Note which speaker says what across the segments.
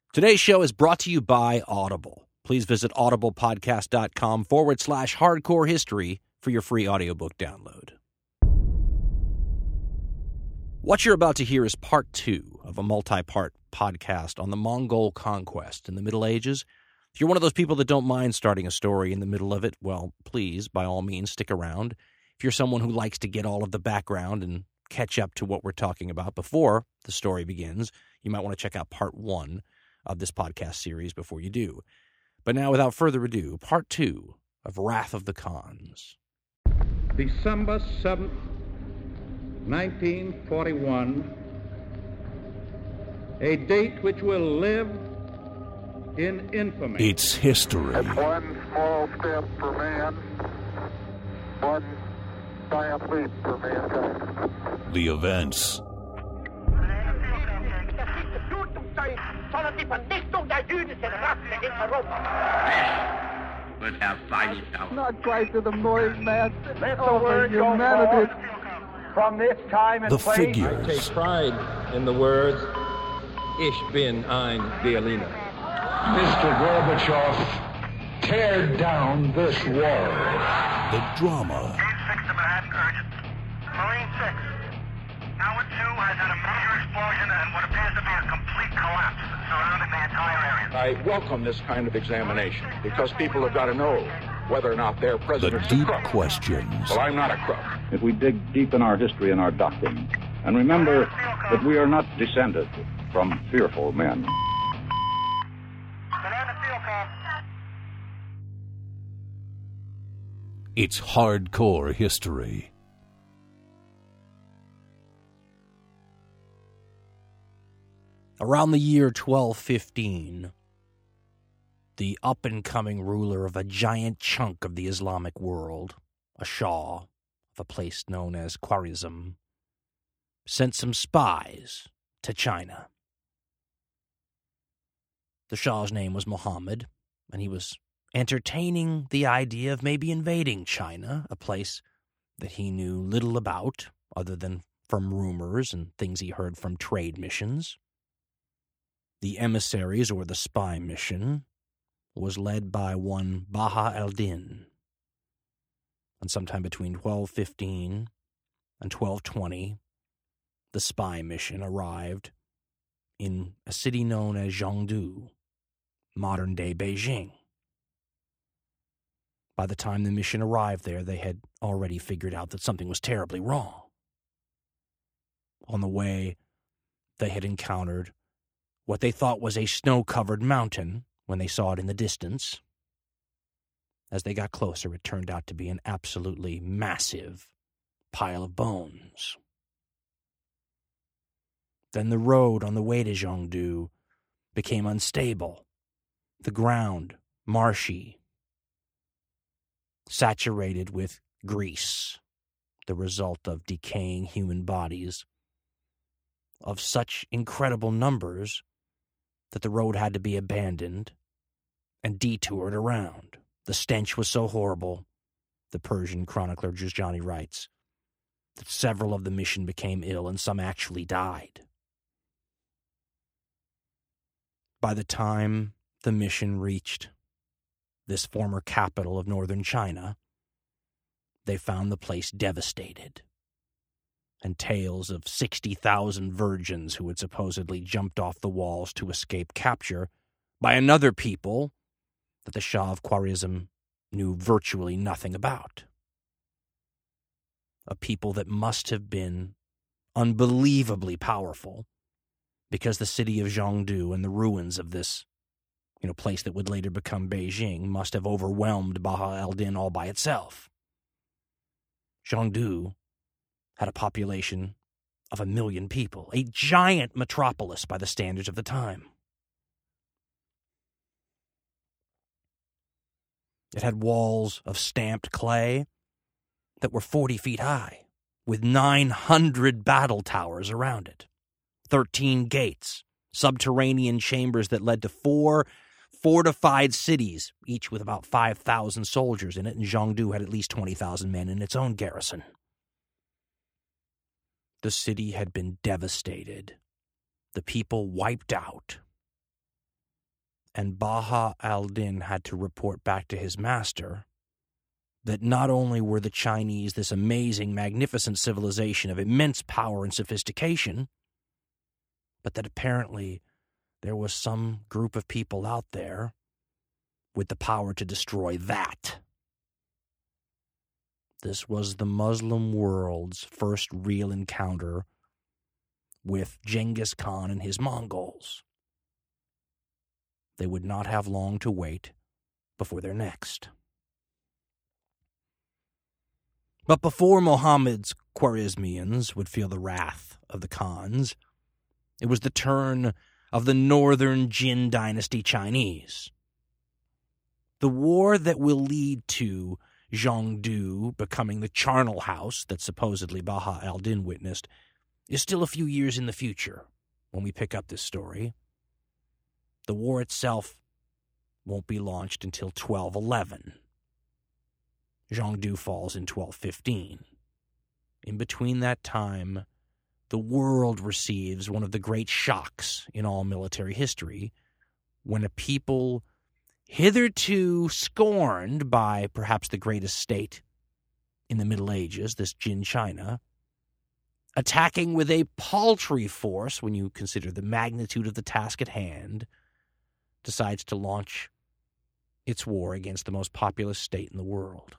Speaker 1: Today's show is brought to you by Audible. Please visit audiblepodcast.com/hardcore history for your free audiobook download. What you're about to hear is part 2 of a multi-part podcast on the Mongol conquest in the Middle Ages. If you're one of those people that don't mind starting a story in the middle of it, well, please, by all means, stick around. If you're someone who likes to get all of the background and catch up to what we're talking about before the story begins, you might want to check out part 1 of this podcast series before you do. But now, without further ado, part 2 of Wrath of the Khans.
Speaker 2: December 7th, 1941, a date which will live in infamy.
Speaker 3: It's history.
Speaker 4: One small step for man, one giant leap for mankind.
Speaker 3: The events.
Speaker 5: Not quite to the Moorish master.
Speaker 4: Let the word go forth from this time and
Speaker 3: The
Speaker 4: place.
Speaker 3: figures.
Speaker 6: I take pride in the words, Ich bin ein Berliner.
Speaker 7: Mr. Gorbachev, tear down this wall.
Speaker 3: The drama.
Speaker 8: Gate 6 to Manhattan, urgent. Marine 6. Tower 2 has had a major explosion and what appears to be a complete collapse surrounding the entire area.
Speaker 7: I welcome this kind of examination because people have got to know whether or not their
Speaker 3: The
Speaker 7: president's a
Speaker 3: deep
Speaker 7: crook.
Speaker 3: questions.
Speaker 7: Well, I'm not a crook.
Speaker 9: If we dig deep in our history and our doctrine, and remember that we are not descended from fearful men.
Speaker 8: Banana field com.
Speaker 3: It's hardcore history.
Speaker 1: Around the year 1215, the up-and-coming ruler of a giant chunk of the Islamic world, a Shah of a place known as Khwarizm, sent some spies to China. The Shah's name was Muhammad, and he was entertaining the idea of maybe invading China, a place that he knew little about other than from rumors and things he heard from trade missions. The emissaries, or the spy mission, was led by one Baha al-Din. And sometime between 1215 and 1220, the spy mission arrived in a city known as Zhengdu, modern-day Beijing. By the time the mission arrived there, they had already figured out that something was terribly wrong. On the way, they had encountered what they thought was a snow-covered mountain when they saw it in the distance. As they got closer, it turned out to be an absolutely massive pile of bones. Then the road on the way to Zhengdu became unstable, the ground marshy, saturated with grease, the result of decaying human bodies of such incredible numbers that the road had to be abandoned and detoured around. The stench was so horrible, the Persian chronicler Juzjani writes, that several of the mission became ill and some actually died. By the time the mission reached this former capital of northern China, they found the place devastated, and tales of 60,000 virgins who had supposedly jumped off the walls to escape capture by another people that the Shah of Khwarizm knew virtually nothing about. A people that must have been unbelievably powerful, because the city of Zhengdu and the ruins of this, place that would later become Beijing must have overwhelmed Baha al-Din all by itself. Zhengdu had a population of 1 million people, a giant metropolis by the standards of the time. It had walls of stamped clay that were 40 feet high, with 900 battle towers around it, 13 gates, subterranean chambers that led to 4 fortified cities, each with about 5,000 soldiers in it, and Zhengdu had at least 20,000 men in its own garrison. The city had been devastated, the people wiped out, And Baha al-Din had to report back to his master that not only were the Chinese this amazing, magnificent civilization of immense power and sophistication, but that apparently there was some group of people out there with the power to destroy that. This was the Muslim world's first real encounter with Genghis Khan and his Mongols. They would not have long to wait before their next. But before Muhammad's Khwarezmians would feel the wrath of the Khans, it was the turn of the northern Jin dynasty Chinese. The war that will lead to Zhongdu becoming the charnel house that supposedly Baha al-Din witnessed is still a few years in the future when we pick up this story. The war itself won't be launched until 1211. Zhongdu falls in 1215. In between that time, the world receives one of the great shocks in all military history when a people hitherto scorned by perhaps the greatest state in the Middle Ages, this Jin China, attacking with a paltry force when you consider the magnitude of the task at hand, decides to launch its war against the most populous state in the world.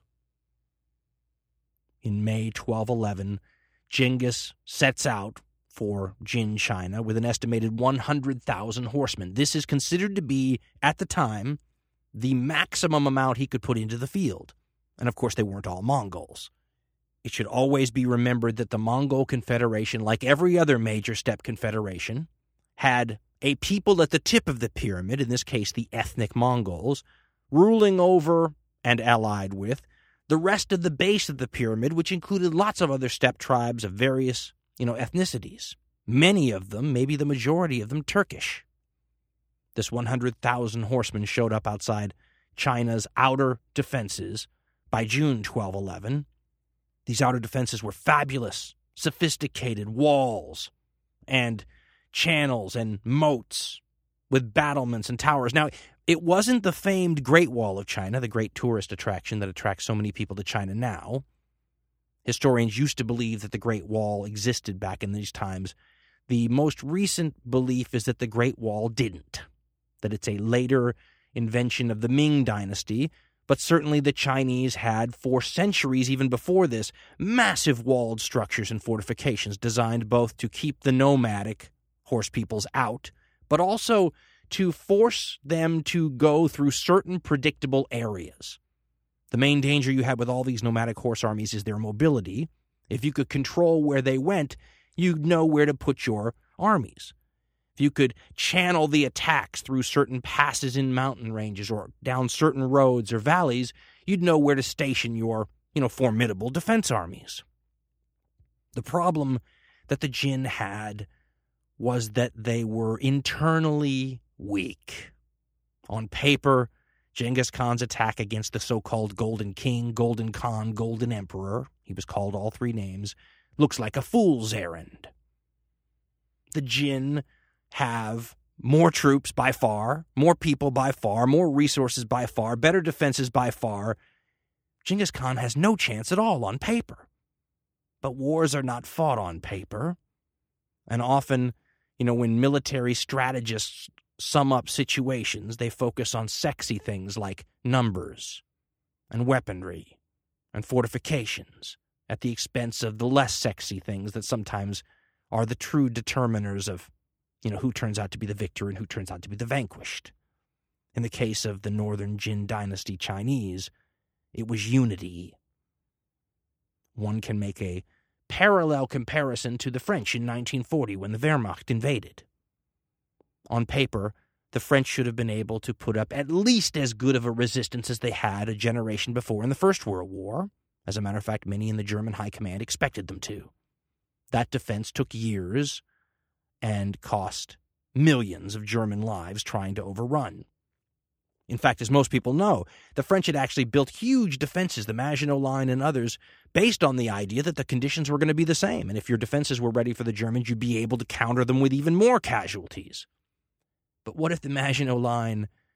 Speaker 1: In May 1211, Genghis sets out for Jin China with an estimated 100,000 horsemen. This is considered to be, at the time, the maximum amount he could put into the field. And of course, they weren't all Mongols. It should always be remembered that the Mongol Confederation, like every other major steppe confederation, had a people at the tip of the pyramid, in this case the ethnic Mongols, ruling over and allied with the rest of the base of the pyramid, which included lots of other steppe tribes of various, ethnicities. Many of them, maybe the majority of them, Turkish. This 100,000 horsemen showed up outside China's outer defenses by June 1211. These outer defenses were fabulous, sophisticated walls and channels and moats with battlements and towers. Now, it wasn't the famed Great Wall of China, the great tourist attraction that attracts so many people to China now. Historians used to believe that the Great Wall existed back in these times. The most recent belief is that the Great Wall didn't, that it's a later invention of the Ming Dynasty, but certainly the Chinese had, for centuries even before this, massive walled structures and fortifications designed both to keep the nomadic horse peoples out, but also to force them to go through certain predictable areas. The main danger you had with all these nomadic horse armies is their mobility. If you could control where they went, you'd know where to put your armies. If you could channel the attacks through certain passes in mountain ranges or down certain roads or valleys, you'd know where to station your, formidable defense armies. The problem that the Jin had was that they were internally weak. On paper, Genghis Khan's attack against the so-called Golden King, Golden Khan, Golden Emperor, he was called all three names, looks like a fool's errand. The Jin have more troops by far, more people by far, more resources by far, better defenses by far. Genghis Khan has no chance at all on paper. But wars are not fought on paper. And often, when military strategists sum up situations, they focus on sexy things like numbers and weaponry and fortifications at the expense of the less sexy things that sometimes are the true determiners of, who turns out to be the victor and who turns out to be the vanquished. In the case of the northern Jin dynasty Chinese, it was unity. One can make a parallel comparison to the French in 1940 when the Wehrmacht invaded. On paper, the French should have been able to put up at least as good of a resistance as they had a generation before in the First World War. As a matter of fact, many in the German high command expected them to. That defense took years and cost millions of German lives trying to overrun. In fact, as most people know, the French had actually built huge defenses, the Maginot Line and others, based on the idea that the conditions were going to be the same. And if your defenses were ready for the Germans, you'd be able to counter them with even more casualties. But what if the Maginot Line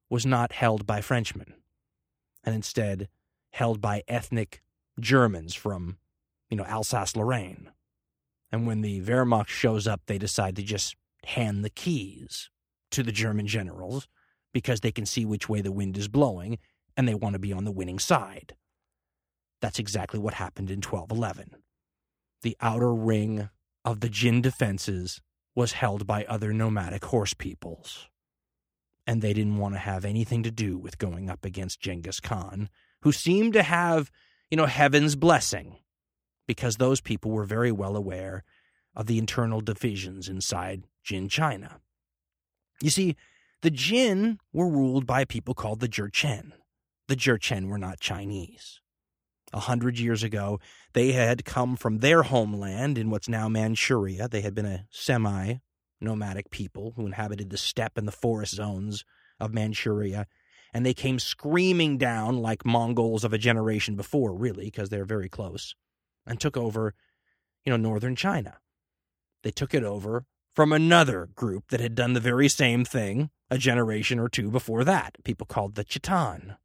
Speaker 1: was not held by Frenchmen, and instead held by ethnic Germans from, Alsace-Lorraine. And when the Wehrmacht shows up, they decide to just hand the keys to the German generals because they can see which way the wind is blowing, and they want to be on the winning side. That's exactly what happened in 1211. The outer ring of the Jin defenses was held by other nomadic horse peoples, and they didn't want to have anything to do with going up against Genghis Khan, who seemed to have, heaven's blessing, because those people were very well aware of the internal divisions inside Jin China. You see, the Jin were ruled by people called the Jurchen. The Jurchen were not Chinese. 100 years ago, they had come from their homeland in what's now Manchuria. They had been a semi-nomadic people who inhabited the steppe and the forest zones of Manchuria, and they came screaming down like Mongols of a generation before, really, because they're very close, and took over, northern China. They took it over from another group that had done the very same thing a generation or two before that, people called the Khitan.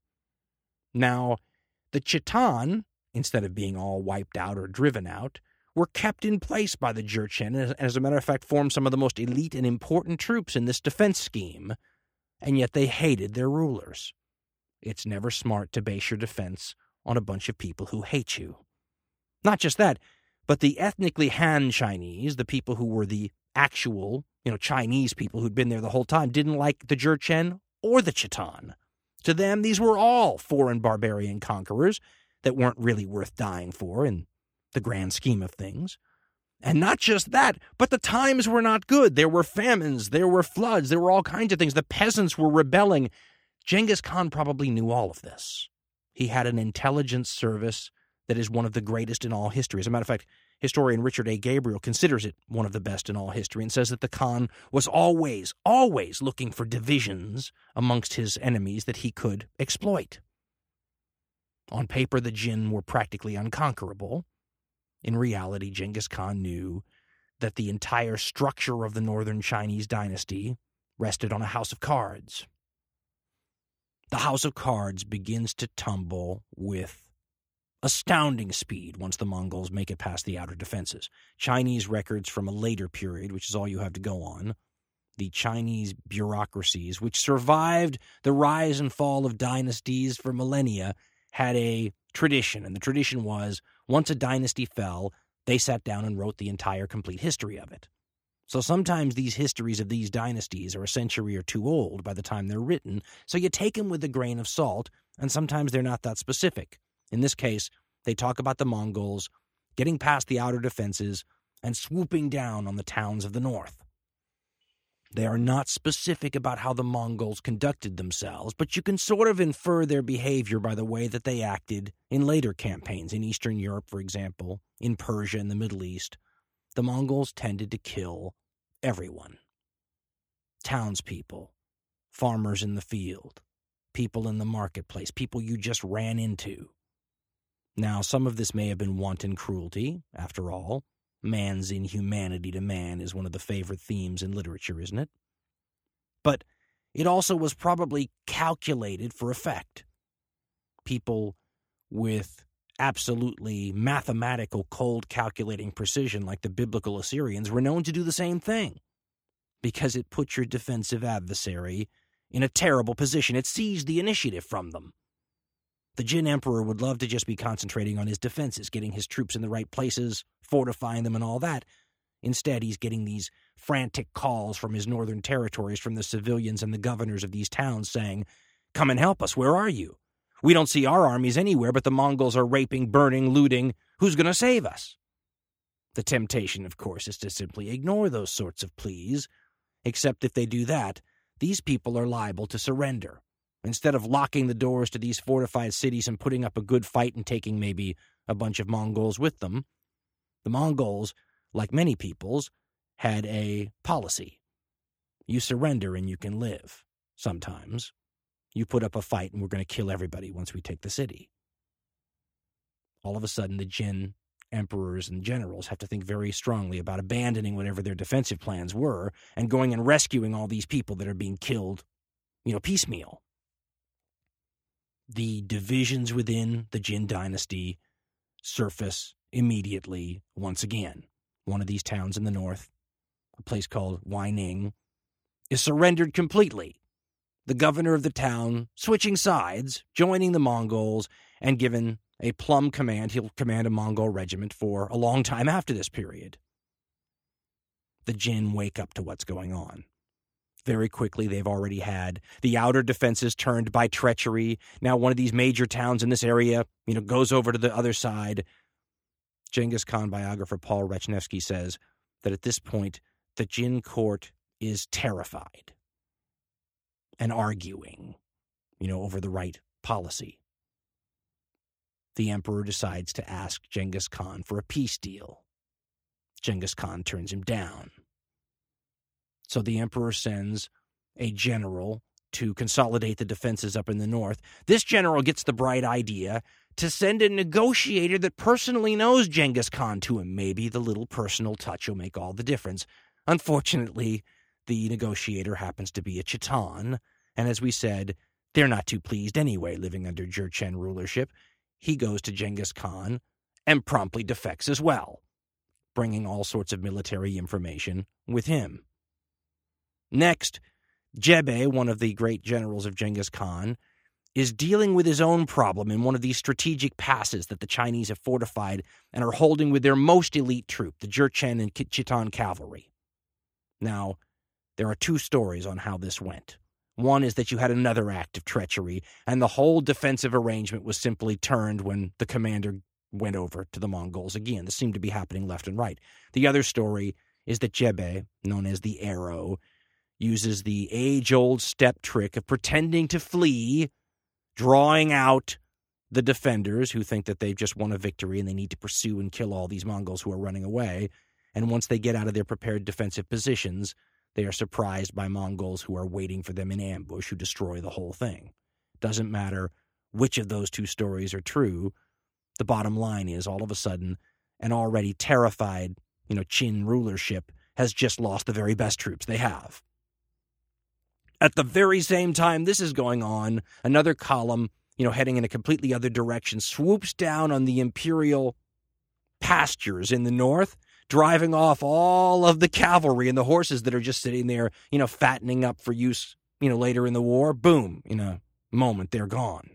Speaker 1: Now, the Khitan, instead of being all wiped out or driven out, were kept in place by the Jurchen, and as a matter of fact formed some of the most elite and important troops in this defense scheme, and yet they hated their rulers. It's never smart to base your defense on a bunch of people who hate you. Not just that, but the ethnically Han Chinese, the people who were the actual, Chinese people who'd been there the whole time, didn't like the Jurchen or the Khitan. To them, these were all foreign barbarian conquerors that weren't really worth dying for in the grand scheme of things. And not just that, but the times were not good. There were famines, there were floods, there were all kinds of things. The peasants were rebelling. Genghis Khan probably knew all of this. He had an intelligence service that is one of the greatest in all history. As a matter of fact, historian Richard A. Gabriel considers it one of the best in all history and says that the Khan was always looking for divisions amongst his enemies that he could exploit. On paper, the Jin were practically unconquerable. In reality, Genghis Khan knew that the entire structure of the northern Chinese dynasty rested on a house of cards. The house of cards begins to tumble with astounding speed once the Mongols make it past the outer defenses. Chinese records from a later period, which is all you have to go on, the Chinese bureaucracies, which survived the rise and fall of dynasties for millennia, had a tradition, and the tradition was, once a dynasty fell, they sat down and wrote the entire complete history of it. So sometimes these histories of these dynasties are a century or two old by the time they're written, so you take them with a grain of salt, and sometimes they're not that specific. In this case, they talk about the Mongols getting past the outer defenses and swooping down on the towns of the north. They are not specific about how the Mongols conducted themselves, but you can sort of infer their behavior by the way that they acted in later campaigns. In Eastern Europe, for example, in Persia and the Middle East, the Mongols tended to kill everyone. Townspeople, farmers in the field, people in the marketplace, people you just ran into. Now, some of this may have been wanton cruelty. After all, man's inhumanity to man is one of the favorite themes in literature, isn't it? But it also was probably calculated for effect. People with absolutely mathematical, cold calculating precision like the biblical Assyrians were known to do the same thing because it put your defensive adversary in a terrible position. It seized the initiative from them. The Jin Emperor would love to just be concentrating on his defenses, getting his troops in the right places, fortifying them and all that. Instead, he's getting these frantic calls from his northern territories, from the civilians and the governors of these towns saying, "Come and help us, where are you? We don't see our armies anywhere, but the Mongols are raping, burning, looting. Who's going to save us?" The temptation, of course, is to simply ignore those sorts of pleas, except if they do that, these people are liable to surrender. Instead of locking the doors to these fortified cities and putting up a good fight and taking maybe a bunch of Mongols with them, the Mongols, like many peoples, had a policy. You surrender and you can live. Sometimes you put up a fight and we're going to kill everybody once we take the city. All of a sudden, the Jin emperors and generals have to think very strongly about abandoning whatever their defensive plans were and going and rescuing all these people that are being killed, piecemeal. the divisions within the Jin dynasty surface immediately once again. One of these towns in the north, a place called Weining, is surrendered completely. The governor of the town switching sides, joining the Mongols, and given a plum command. He'll command a Mongol regiment for a long time after this period. The Jin wake up to what's going on. Very quickly, they've already had the outer defenses turned by treachery. Now one of these major towns in this area, goes over to the other side. Genghis Khan biographer Paul Rechnevsky says that at this point, the Jin court is terrified and arguing, over the right policy. The emperor decides to ask Genghis Khan for a peace deal. Genghis Khan turns him down. So the emperor sends a general to consolidate the defenses up in the north. This general gets the bright idea to send a negotiator that personally knows Genghis Khan to him. Maybe the little personal touch will make all the difference. Unfortunately, the negotiator happens to be a Khitan, and as we said, they're not too pleased anyway living under Jurchen rulership. He goes to Genghis Khan and promptly defects as well, bringing all sorts of military information with him. Next, Jebe, one of the great generals of Genghis Khan, is dealing with his own problem in one of these strategic passes that the Chinese have fortified and are holding with their most elite troop, the Jurchen and Khitan cavalry. Now, there are two stories on how this went. One is that you had another act of treachery, and the whole defensive arrangement was simply turned when the commander went over to the Mongols again. This seemed to be happening left and right. The other story is that Jebe, known as the Arrow, uses the age-old step trick of pretending to flee, drawing out the defenders who think that they've just won a victory and they need to pursue and kill all these Mongols who are running away. And once they get out of their prepared defensive positions, they are surprised by Mongols who are waiting for them in ambush, who destroy the whole thing. Doesn't matter which of those two stories are true. The bottom line is, all of a sudden, an already terrified, Qin rulership has just lost the very best troops they have. At the very same time this is going on, another column, heading in a completely other direction, swoops down on the imperial pastures in the north, driving off all of the cavalry and the horses that are just sitting there, fattening up for use, later in the war. Boom, in a moment, they're gone.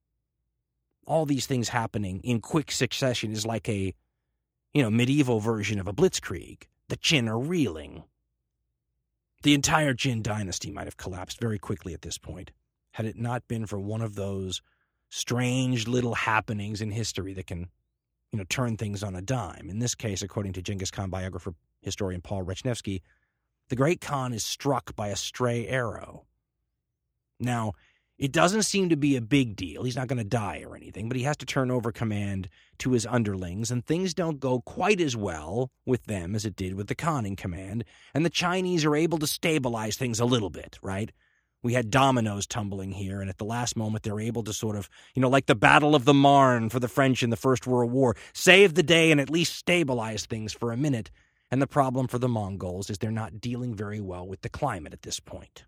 Speaker 1: All these things happening in quick succession is like a, medieval version of a blitzkrieg. The Qin are reeling. The entire Jin dynasty might have collapsed very quickly at this point, had it not been for one of those strange little happenings in history that can, turn things on a dime. In this case, according to Genghis Khan biographer, historian Paul Rechnevsky, the great Khan is struck by a stray arrow. Now, it doesn't seem to be a big deal. He's not going to die or anything, but he has to turn over command to his underlings, and things don't go quite as well with them as it did with the Khan in command, and the Chinese are able to stabilize things a little bit, right? We had dominoes tumbling here, and at the last moment they're able to sort of, like the Battle of the Marne for the French in the First World War, save the day and at least stabilize things for a minute. And the problem for the Mongols is they're not dealing very well with the climate at this point.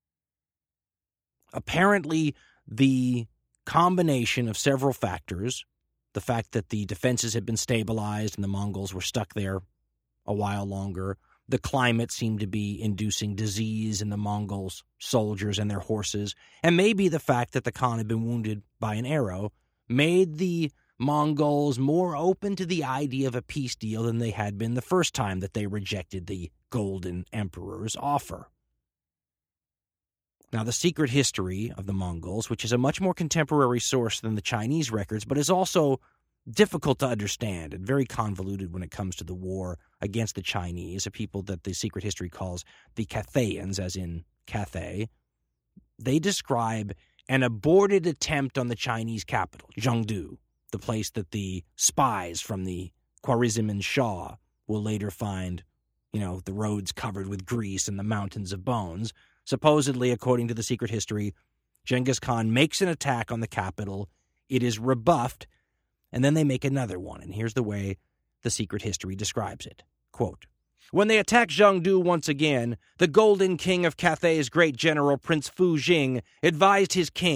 Speaker 1: Apparently, the combination of several factors, the fact that the defenses had been stabilized and the Mongols were stuck there a while longer, the climate seemed to be inducing disease in the Mongols' soldiers and their horses, and maybe the fact that the Khan had been wounded by an arrow made the Mongols more open to the idea of a peace deal than they had been the first time that they rejected the Golden Emperor's offer. Now, the secret history of the Mongols, which is a much more contemporary source than the Chinese records, but is also difficult to understand and very convoluted when it comes to the war against the Chinese, a people that the secret history calls the Cathayans, as in Cathay. They describe an aborted attempt on the Chinese capital, Zhengdu, the place that the spies from the Khwarizm Shah will later find, the roads covered with grease and the mountains of bones. Supposedly, according to the secret history, Genghis Khan makes an attack on the capital. It is rebuffed, and then they make another one. And here's the way the secret history describes it. Quote, "When they attacked Zhengdu once again, the Golden King of Cathay's great general, Prince Fu Jing, advised his king,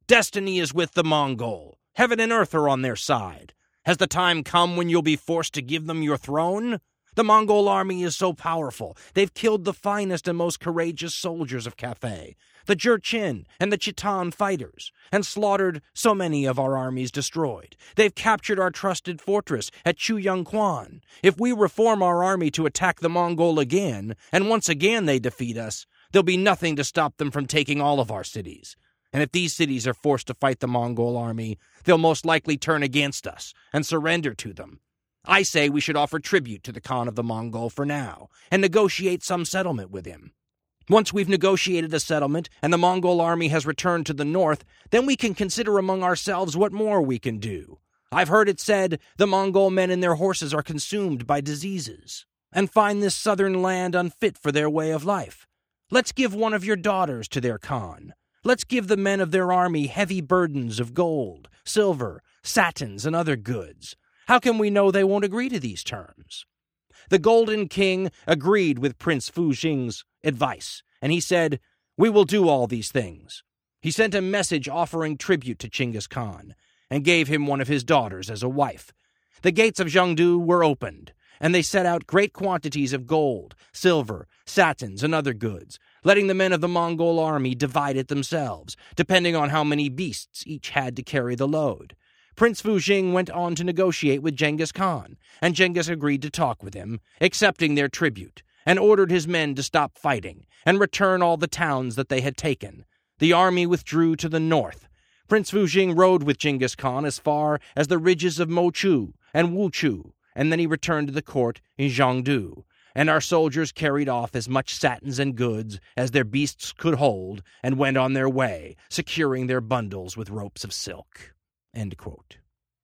Speaker 1: Destiny is with the Mongol. Heaven and earth are on their side. Has the time come when you'll be forced to give them your throne? The Mongol army is so powerful. They've killed the finest and most courageous soldiers of Cathay, the Jurchen and the Khitan fighters, and slaughtered so many of our armies destroyed. They've captured our trusted fortress at Chuyangquan. If we reform our army to attack the Mongol again, and once again they defeat us, there'll be nothing to stop them from taking all of our cities. And if these cities are forced to fight the Mongol army, they'll most likely turn against us and surrender to them. I say we should offer tribute to the Khan of the Mongol for now, and negotiate some settlement with him. Once we've negotiated a settlement, and the Mongol army has returned to the north, then we can consider among ourselves what more we can do. I've heard it said the Mongol men and their horses are consumed by diseases, and find this southern land unfit for their way of life. Let's give one of your daughters to their Khan. Let's give the men of their army heavy burdens of gold, silver, satins, and other goods. How can we know they won't agree to these terms? The Golden King agreed with Prince Fuzhing's advice, and he said, "We will do all these things." He sent a message offering tribute to Chinggis Khan, and gave him one of his daughters as a wife. The gates of Zhengdu were opened, and they set out great quantities of gold, silver, satins, and other goods, letting the men of the Mongol army divide it themselves, depending on how many beasts each had to carry the load. Prince Fuzhing went on to negotiate with Genghis Khan, and Genghis agreed to talk with him, accepting their tribute, and ordered his men to stop fighting and return all the towns that they had taken. The army withdrew to the north. Prince Fuzhing rode with Genghis Khan as far as the ridges of Mochu and Wuchu, and then he returned to the court in Zhengdu, and our soldiers carried off as much satins and goods as their beasts could hold and went on their way, securing their bundles with ropes of silk. End quote.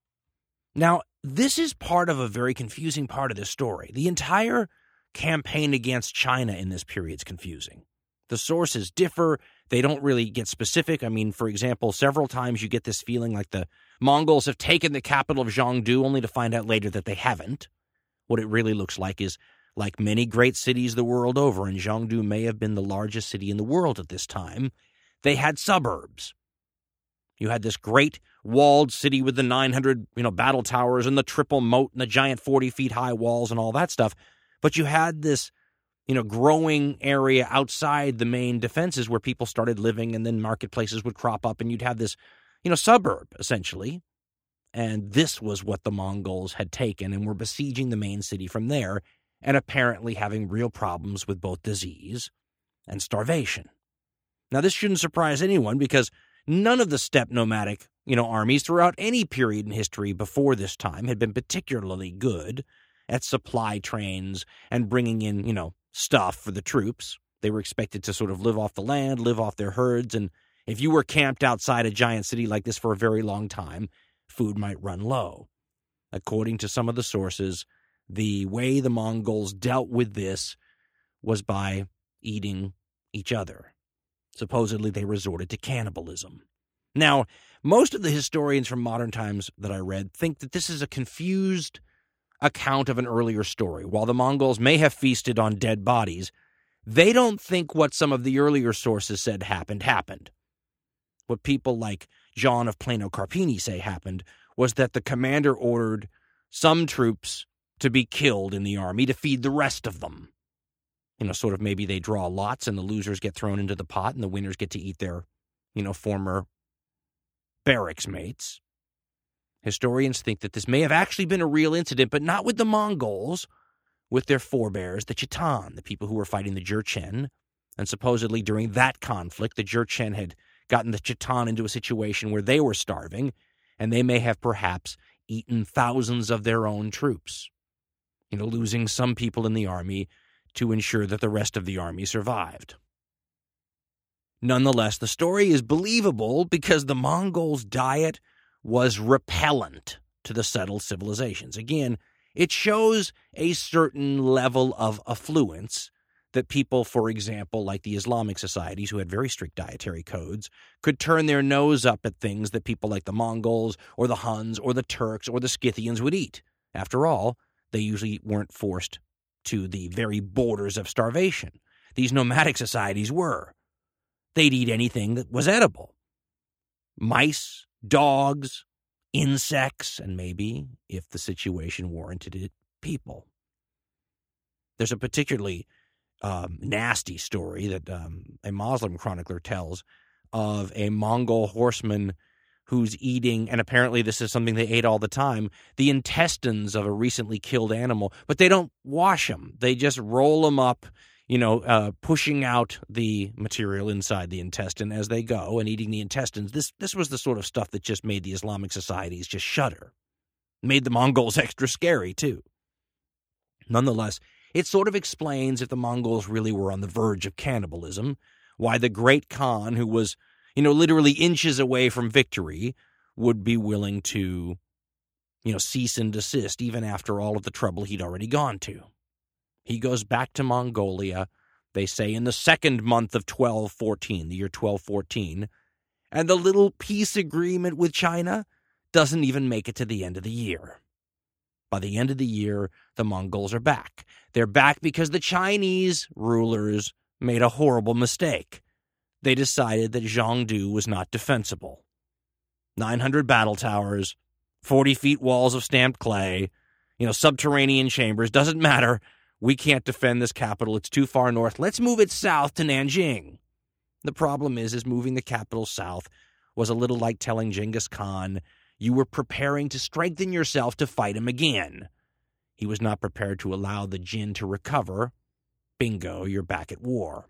Speaker 1: Now, this is part of a very confusing part of this story. The entire campaign against China in this period is confusing. The sources differ. They don't really get specific. I mean, for example, several times you get this feeling like the Mongols have taken the capital of Zhengdu only to find out later that they haven't. What it really looks like is, like many great cities the world over, and Zhengdu may have been the largest city in the world at this time, they had suburbs. You had this great walled city with the 900, battle towers and the triple moat and the giant 40-feet-high walls and all that stuff. But you had this, growing area outside the main defenses where people started living, and then marketplaces would crop up, and you'd have this, suburb, essentially. And this was what the Mongols had taken and were besieging the main city from there, and apparently having real problems with both disease and starvation. Now, this shouldn't surprise anyone, because none of the steppe nomadic, armies throughout any period in history before this time had been particularly good at supply trains and bringing in, stuff for the troops. They were expected to sort of live off the land, live off their herds, and if you were camped outside a giant city like this for a very long time, food might run low. According to some of the sources, the way the Mongols dealt with this was by eating each other. Supposedly, they resorted to cannibalism. Now, most of the historians from modern times that I read think that this is a confused account of an earlier story. While the Mongols may have feasted on dead bodies, they don't think what some of the earlier sources said happened. What people like John of Plano Carpini say happened was that the commander ordered some troops to be killed in the army to feed the rest of them. Sort of maybe they draw lots and the losers get thrown into the pot and the winners get to eat their, former barracks mates. Historians think that this may have actually been a real incident, but not with the Mongols, with their forebears, the Khitan, the people who were fighting the Jurchen. And supposedly during that conflict, the Jurchen had gotten the Khitan into a situation where they were starving, and they may have perhaps eaten thousands of their own troops, losing some people in the army to ensure that the rest of the army survived. Nonetheless, the story is believable because the Mongols' diet was repellent to the settled civilizations. Again, it shows a certain level of affluence that people, for example, like the Islamic societies who had very strict dietary codes, could turn their nose up at things that people like the Mongols or the Huns or the Turks or the Scythians would eat. After all, they usually weren't forced to the very borders of starvation. These nomadic societies were. They'd eat anything that was edible. mice, dogs, insects, and maybe, if the situation warranted it, people. There's a particularly nasty story that a Muslim chronicler tells of a Mongol horseman who's eating, and apparently this is something they ate all the time, the intestines of a recently killed animal, but they don't wash them. They just roll them up, pushing out the material inside the intestine as they go and eating the intestines. This was the sort of stuff that just made the Islamic societies just shudder. Made the Mongols extra scary, too. Nonetheless, it sort of explains if the Mongols really were on the verge of cannibalism, why the great Khan, who was, literally inches away from victory, would be willing to, cease and desist even after all of the trouble he'd already gone to. He goes back to Mongolia, they say in the second month of 1214, the year 1214, and the little peace agreement with China doesn't even make it to the end of the year. By the end of the year, the Mongols are back. They're back because the Chinese rulers made a horrible mistake. They decided that Zhongdu was not defensible. 900 battle towers, 40 feet walls of stamped clay, subterranean chambers, doesn't matter. We can't defend this capital. It's too far north. Let's move it south to Nanjing. The problem is moving the capital south was a little like telling Genghis Khan you were preparing to strengthen yourself to fight him again. He was not prepared to allow the Jin to recover. Bingo, you're back at war.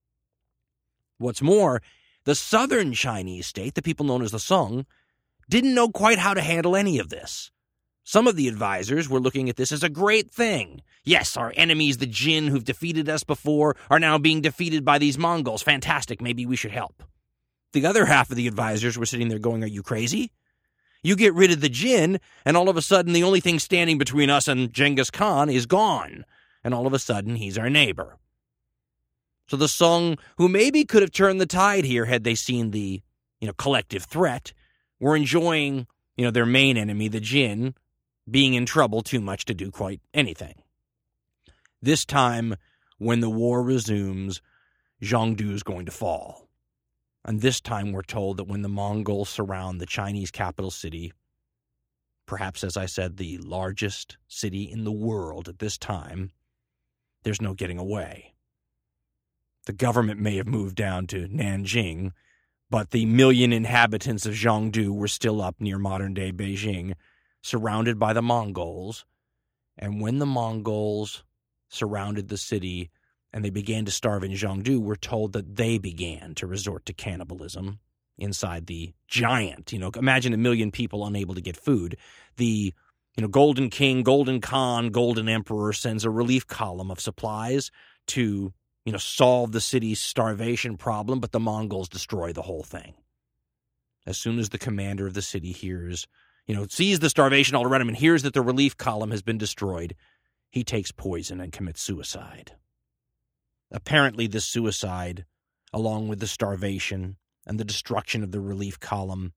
Speaker 1: What's more, the southern Chinese state, the people known as the Song, didn't know quite how to handle any of this. Some of the advisors were looking at this as a great thing. Yes, our enemies, the Jin, who've defeated us before, are now being defeated by these Mongols. Fantastic, maybe we should help. The other half of the advisors were sitting there going, are you crazy? You get rid of the Jin, and all of a sudden the only thing standing between us and Genghis Khan is gone. And all of a sudden he's our neighbor. So the Song, who maybe could have turned the tide here had they seen the, collective threat, were enjoying, their main enemy, the Jin, being in trouble too much to do quite anything. This time, when the war resumes, Zhongdu is going to fall. And this time we're told that when the Mongols surround the Chinese capital city, perhaps, as I said, the largest city in the world at this time, there's no getting away. The government may have moved down to Nanjing, but the 1 million inhabitants of Zhongdu were still up near modern-day Beijing, surrounded by the Mongols. And when the Mongols surrounded the city and they began to starve in Zhongdu, we're told that they began to resort to cannibalism inside the giant, imagine 1 million people unable to get food. The, Golden King, Golden Khan, Golden Emperor sends a relief column of supplies to solve the city's starvation problem, but the Mongols destroy the whole thing. As soon as the commander of the city hears, sees the starvation all around him and hears that the relief column has been destroyed, he takes poison and commits suicide. Apparently this suicide, along with the starvation and the destruction of the relief column,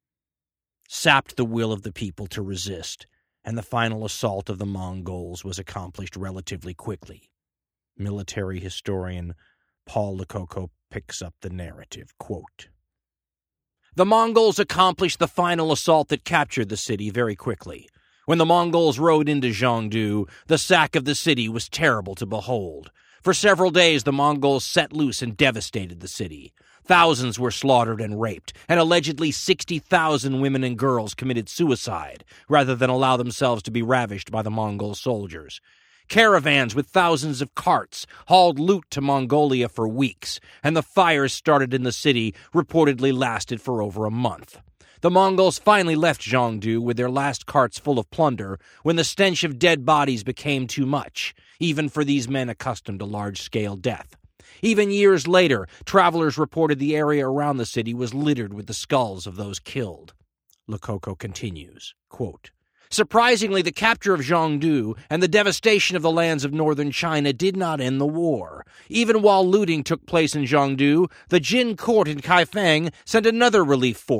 Speaker 1: sapped the will of the people to resist, and the final assault of the Mongols was accomplished relatively quickly. Military historian Paul Lococo picks up the narrative, quote, "The Mongols accomplished the final assault that captured the city very quickly. When the Mongols rode into Zhongdu, the sack of the city was terrible to behold. For several days the Mongols set loose and devastated the city. Thousands were slaughtered and raped, and allegedly 60,000 women and girls committed suicide rather than allow themselves to be ravished by the Mongol soldiers. Caravans with thousands of carts hauled loot to Mongolia for weeks, and the fires started in the city reportedly lasted for over a month. The Mongols finally left Zhongdu with their last carts full of plunder when the stench of dead bodies became too much, even for these men accustomed to large-scale death. Even years later, travelers reported the area around the city was littered with the skulls of those killed." Lococo continues, quote, "Surprisingly, the capture of Zhongdu and the devastation of the lands of northern China did not end the war. Even while looting took place in Zhongdu, the Jin court in Kaifeng sent another relief force.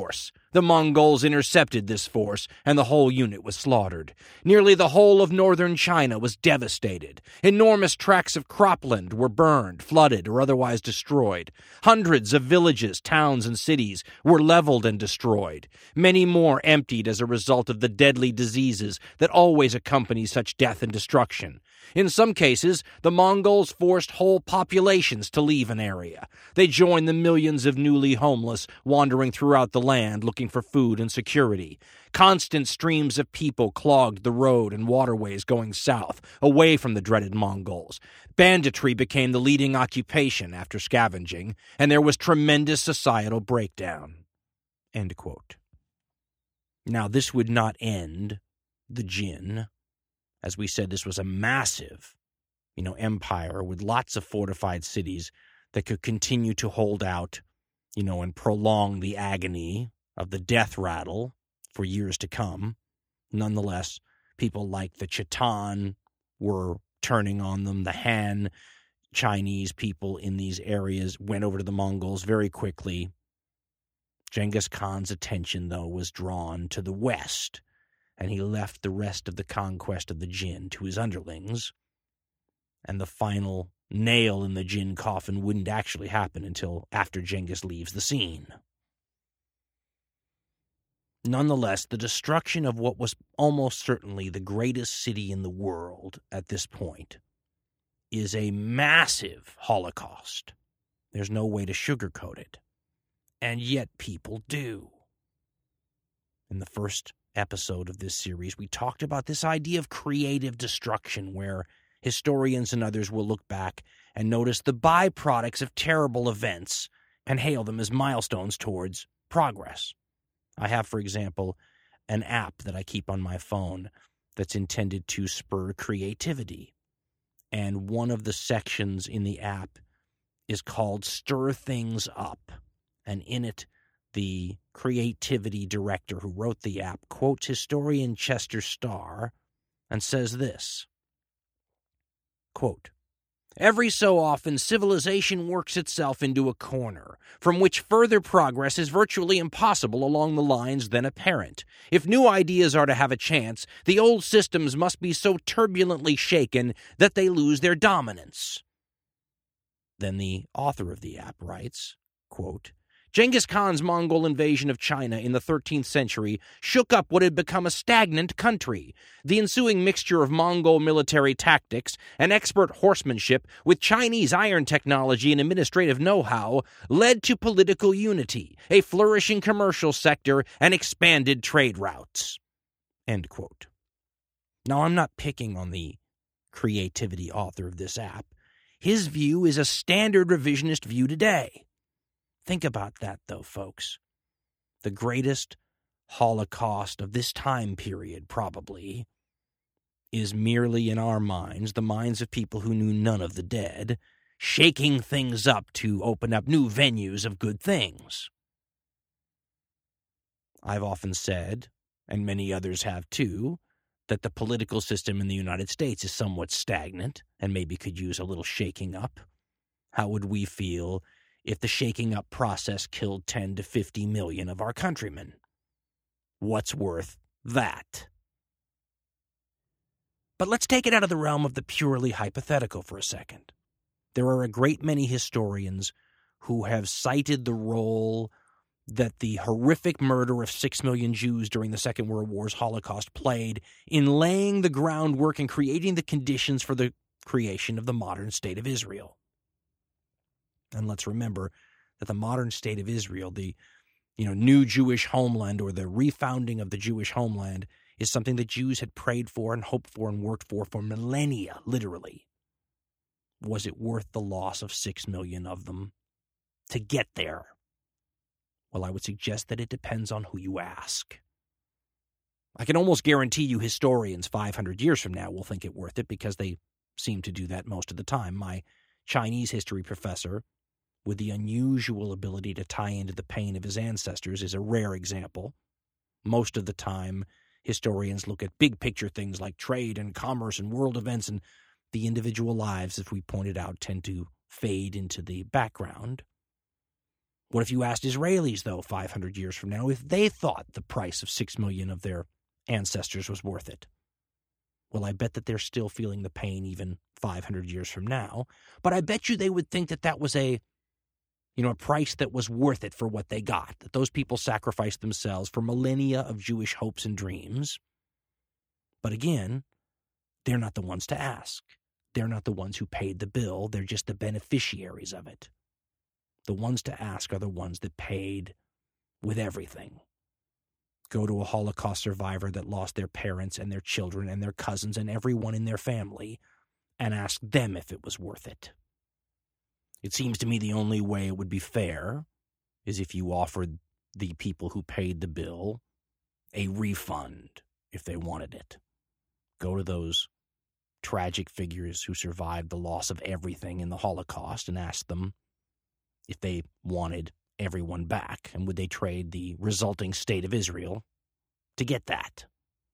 Speaker 1: The Mongols intercepted this force, and the whole unit was slaughtered. Nearly the whole of northern China was devastated. Enormous tracts of cropland were burned, flooded, or otherwise destroyed. Hundreds of villages, towns, and cities were leveled and destroyed. Many more emptied as a result of the deadly diseases that always accompany such death and destruction. In some cases, the Mongols forced whole populations to leave an area. They joined the millions of newly homeless wandering throughout the land looking for food and security. Constant streams of people clogged the road and waterways going south, away from the dreaded Mongols. Banditry became the leading occupation after scavenging, and there was tremendous societal breakdown. End quote. Now, this would not end the Jin. As we said, this was a massive, empire with lots of fortified cities that could continue to hold out, and prolong the agony of the death rattle for years to come. Nonetheless, people like the Khitan were turning on them. The Han Chinese people in these areas went over to the Mongols very quickly. Genghis Khan's attention, though, was drawn to the west, and he left the rest of the conquest of the Jin to his underlings. And the final nail in the Jin coffin wouldn't actually happen until after Genghis leaves the scene. Nonetheless, the destruction of what was almost certainly the greatest city in the world at this point is a massive holocaust. There's no way to sugarcoat it. And yet people do. In the first episode of this series, we talked about this idea of creative destruction, where historians and others will look back and notice the byproducts of terrible events and hail them as milestones towards progress. I have, for example, an app that I keep on my phone that's intended to spur creativity. And one of the sections in the app is called Stir Things Up. And in it, the creativity director who wrote the app quotes historian Chester Starr and says this, quote, "Every so often, civilization works itself into a corner, from which further progress is virtually impossible along the lines then apparent. If new ideas are to have a chance, the old systems must be so turbulently shaken that they lose their dominance." Then the author of the app writes, quote, "Genghis Khan's Mongol invasion of China in the 13th century shook up what had become a stagnant country. The ensuing mixture of Mongol military tactics and expert horsemanship with Chinese iron technology and administrative know-how led to political unity, a flourishing commercial sector, and expanded trade routes." End quote. Now, I'm not picking on the creativity author of this app. His view is a standard revisionist view today. Think about that, though, folks. The greatest Holocaust of this time period, probably, is merely in our minds, the minds of people who knew none of the dead, shaking things up to open up new venues of good things. I've often said, and many others have too, that the political system in the United States is somewhat stagnant and maybe could use a little shaking up. How would we feel if the shaking up process killed 10 to 50 million of our countrymen? What's worth that? But let's take it out of the realm of the purely hypothetical for a second. There are a great many historians who have cited the role that the horrific murder of 6 million Jews during the Second World War's Holocaust played in laying the groundwork and creating the conditions for the creation of the modern state of Israel. And let's remember that the modern state of Israel, the new Jewish homeland, or the refounding of the Jewish homeland, is something that Jews had prayed for and hoped for and worked for millennia, literally. Was it worth the loss of 6 million of them to get there? Well, I would suggest that it depends on who you ask. I can almost guarantee you historians 500 years from now will think it worth it, because they seem to do that most of the time. My Chinese history professor, with the unusual ability to tie into the pain of his ancestors, is a rare example. Most of the time, historians look at big picture things like trade and commerce and world events, and the individual lives, as we pointed out, tend to fade into the background. What if you asked Israelis, though, 500 years from now, if they thought the price of 6 million of their ancestors was worth it? Well, I bet that they're still feeling the pain even 500 years from now. But I bet you they would think that that was a price that was worth it for what they got, that those people sacrificed themselves for millennia of Jewish hopes and dreams. But again, they're not the ones to ask. They're not the ones who paid the bill. They're just the beneficiaries of it. The ones to ask are the ones that paid with everything. Go to a Holocaust survivor that lost their parents and their children and their cousins and everyone in their family and ask them if it was worth it. It seems to me the only way it would be fair is if you offered the people who paid the bill a refund if they wanted it. Go to those tragic figures who survived the loss of everything in the Holocaust and ask them if they wanted everyone back, and would they trade the resulting state of Israel to get that?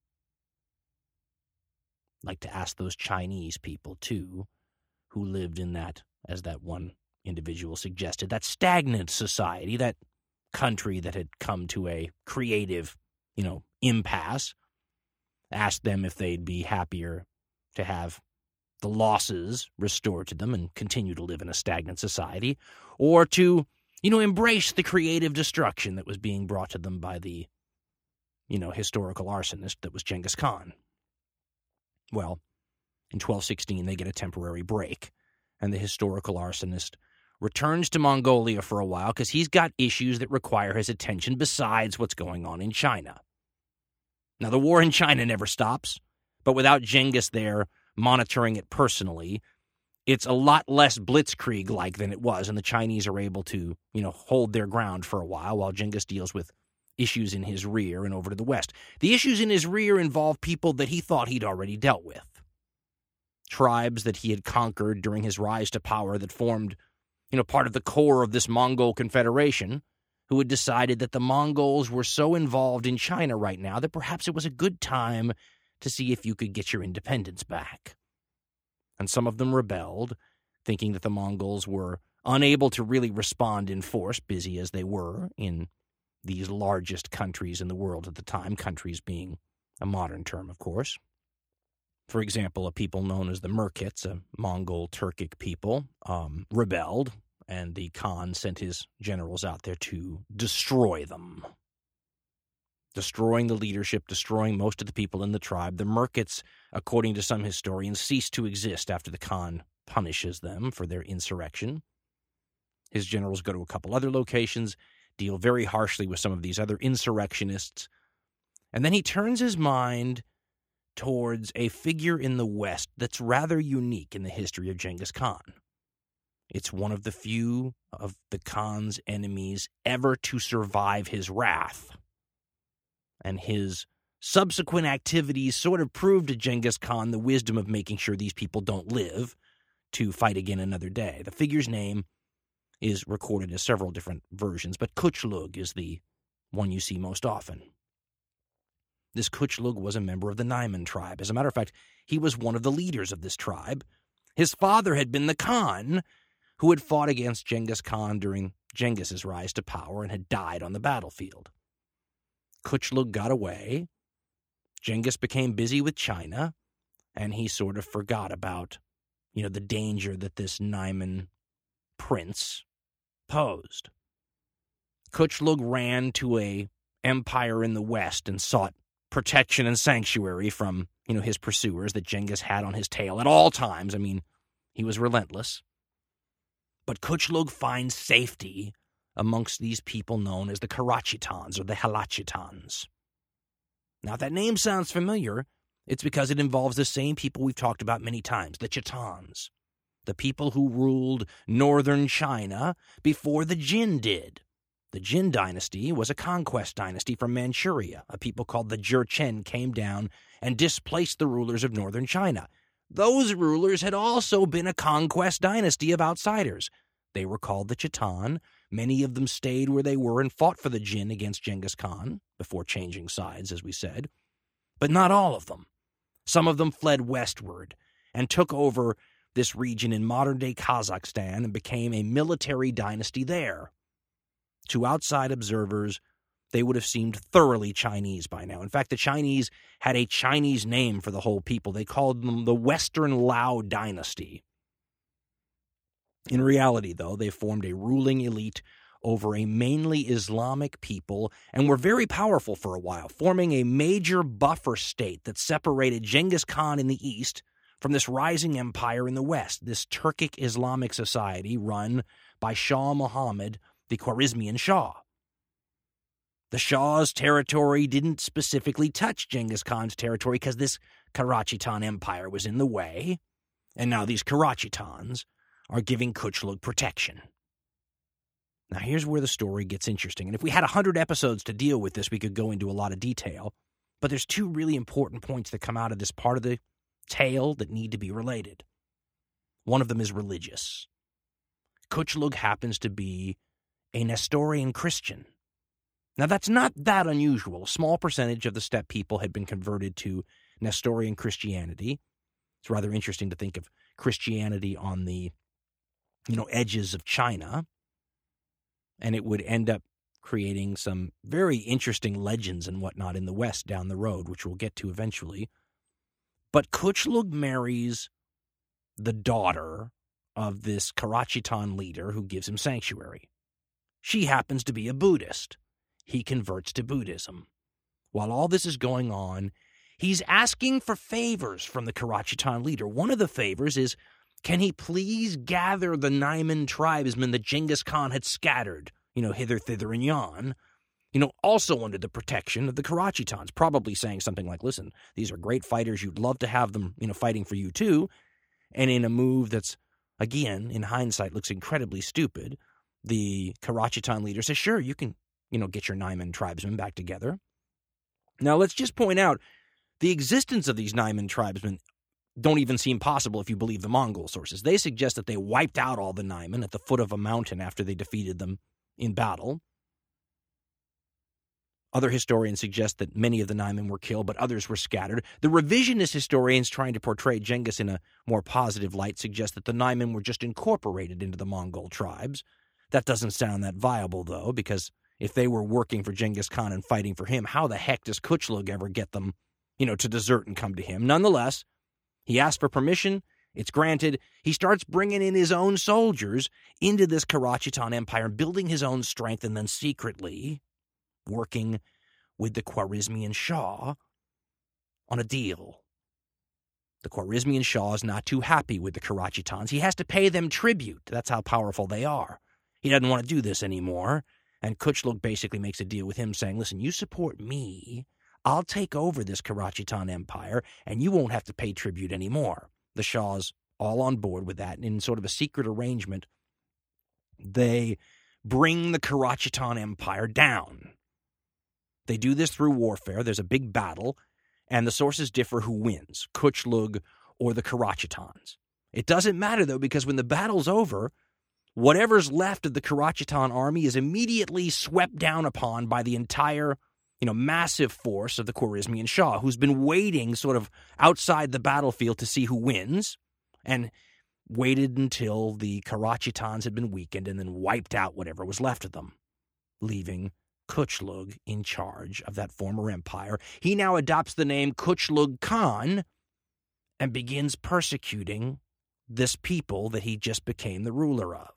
Speaker 1: I'd like to ask those Chinese people, too, who lived in that, as that one individual suggested, that stagnant society, that country that had come to a creative, impasse. Ask them if they'd be happier to have the losses restored to them and continue to live in a stagnant society, or to, embrace the creative destruction that was being brought to them by the, historical arsonist that was Genghis Khan. Well, in 1216, they get a temporary break, and the historical arsonist returns to Mongolia for a while because he's got issues that require his attention besides what's going on in China. Now, the war in China never stops, but without Genghis there monitoring it personally, it's a lot less blitzkrieg-like than it was, and the Chinese are able to, hold their ground for a while Genghis deals with issues in his rear and over to the west. The issues in his rear involve people that he thought he'd already dealt with. Tribes that he had conquered during his rise to power that formed, part of the core of this Mongol confederation, who had decided that the Mongols were so involved in China right now that perhaps it was a good time to see if you could get your independence back. And some of them rebelled, thinking that the Mongols were unable to really respond in force, busy as they were in these largest countries in the world at the time, countries being a modern term, of course. For example, a people known as the Merkits, a Mongol Turkic people, rebelled, and the Khan sent his generals out there to destroy them. Destroying the leadership, destroying most of the people in the tribe. The Merkits, according to some historians, cease to exist after the Khan punishes them for their insurrection. His generals go to a couple other locations, deal very harshly with some of these other insurrectionists, and then he turns his mind towards a figure in the West that's rather unique in the history of Genghis Khan. It's one of the few of the Khan's enemies ever to survive his wrath. And his subsequent activities sort of proved to Genghis Khan the wisdom of making sure these people don't live to fight again another day. The figure's name is recorded as several different versions, but Kuchlug is the one you see most often. This Kuchlug was a member of the Naiman tribe. As a matter of fact, he was one of the leaders of this tribe. His father had been the Khan who had fought against Genghis Khan during Genghis's rise to power and had died on the battlefield. Kuchlug got away. Genghis became busy with China, and he sort of forgot about, the danger that this Naiman prince posed. Kuchlug ran to a empire in the West and sought protection and sanctuary from, his pursuers that Genghis had on his tail at all times. I mean, he was relentless. But Kuchlug finds safety amongst these people known as the Karachitans or the Halachitans. Now, if that name sounds familiar, it's because it involves the same people we've talked about many times, the Chitans, the people who ruled northern China before the Jin did. The Jin dynasty was a conquest dynasty from Manchuria. A people called the Jurchen came down and displaced the rulers of northern China. Those rulers had also been a conquest dynasty of outsiders. They were called the Chitan. Many of them stayed where they were and fought for the Jin against Genghis Khan, before changing sides, as we said. But not all of them. Some of them fled westward and took over this region in modern-day Kazakhstan and became a military dynasty there. To outside observers, they would have seemed thoroughly Chinese by now. In fact, the Chinese had a Chinese name for the whole people. They called them the Western Lao Dynasty. In reality, though, they formed a ruling elite over a mainly Islamic people and were very powerful for a while, forming a major buffer state that separated Genghis Khan in the east from this rising empire in the west, this Turkic Islamic society run by Shah Muhammad, the Khwarezmian Shah. The Shah's territory didn't specifically touch Genghis Khan's territory because this Karachitan Empire was in the way, and now these Karachitans are giving Kuchlug protection. Now, here's where the story gets interesting. And if we had 100 episodes to deal with this, we could go into a lot of detail. But there's two really important points that come out of this part of the tale that need to be related. One of them is religious. Kuchlug happens to be a Nestorian Christian. Now, that's not that unusual. A small percentage of the steppe people had been converted to Nestorian Christianity. It's rather interesting to think of Christianity on the, edges of China. And it would end up creating some very interesting legends and whatnot in the West down the road, which we'll get to eventually. But Kuchlug marries the daughter of this Karachitan leader who gives him sanctuary. She happens to be a Buddhist. He converts to Buddhism. While all this is going on, he's asking for favors from the Karachitan leader. One of the favors is, can he please gather the Naiman tribesmen that Genghis Khan had scattered, hither, thither, and yon, also under the protection of the Karachitans, probably saying something like, listen, these are great fighters. You'd love to have them, fighting for you too. And in a move that's, again, in hindsight, looks incredibly stupid, the Karachitan leader says, sure, you can, get your Naiman tribesmen back together. Now, let's just point out, the existence of these Naiman tribesmen don't even seem possible if you believe the Mongol sources. They suggest that they wiped out all the Naiman at the foot of a mountain after they defeated them in battle. Other historians suggest that many of the Naiman were killed, but others were scattered. The revisionist historians trying to portray Genghis in a more positive light suggest that the Naiman were just incorporated into the Mongol tribes. That doesn't sound that viable, though, because if they were working for Genghis Khan and fighting for him, how the heck does Kuchlug ever get them, to desert and come to him? Nonetheless, he asks for permission. It's granted. He starts bringing in his own soldiers into this Karachitan Empire, building his own strength, and then secretly working with the Khwarezmian Shah on a deal. The Khwarezmian Shah is not too happy with the Karachitans. He has to pay them tribute. That's how powerful they are. He doesn't want to do this anymore. And Kuchlug basically makes a deal with him saying, listen, you support me, I'll take over this Karachitan Empire, and you won't have to pay tribute anymore. The Shah's all on board with that, and in sort of a secret arrangement, they bring the Karachitan Empire down. They do this through warfare. There's a big battle, and the sources differ who wins, Kuchlug or the Karachitans. It doesn't matter, though, because when the battle's over, whatever's left of the Karachitan army is immediately swept down upon by the entire, massive force of the Khwarezmian Shah, who's been waiting sort of outside the battlefield to see who wins, and waited until the Karachitans had been weakened and then wiped out whatever was left of them, leaving Kuchlug in charge of that former empire. He now adopts the name Kuchlug Khan and begins persecuting this people that he just became the ruler of.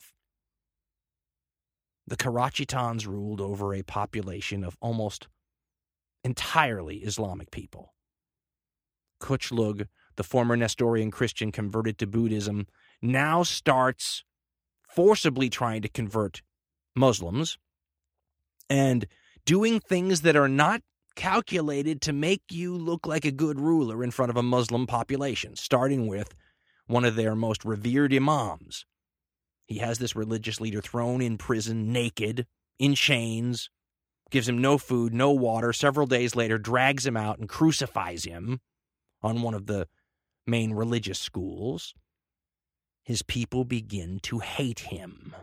Speaker 1: The Karachitans ruled over a population of almost entirely Islamic people. Kuchlug, the former Nestorian Christian converted to Buddhism, now starts forcibly trying to convert Muslims and doing things that are not calculated to make you look like a good ruler in front of a Muslim population, starting with one of their most revered imams. He has this religious leader thrown in prison, naked, in chains, gives him no food, no water. Several days later, drags him out and crucifies him on one of the main religious schools. His people begin to hate him.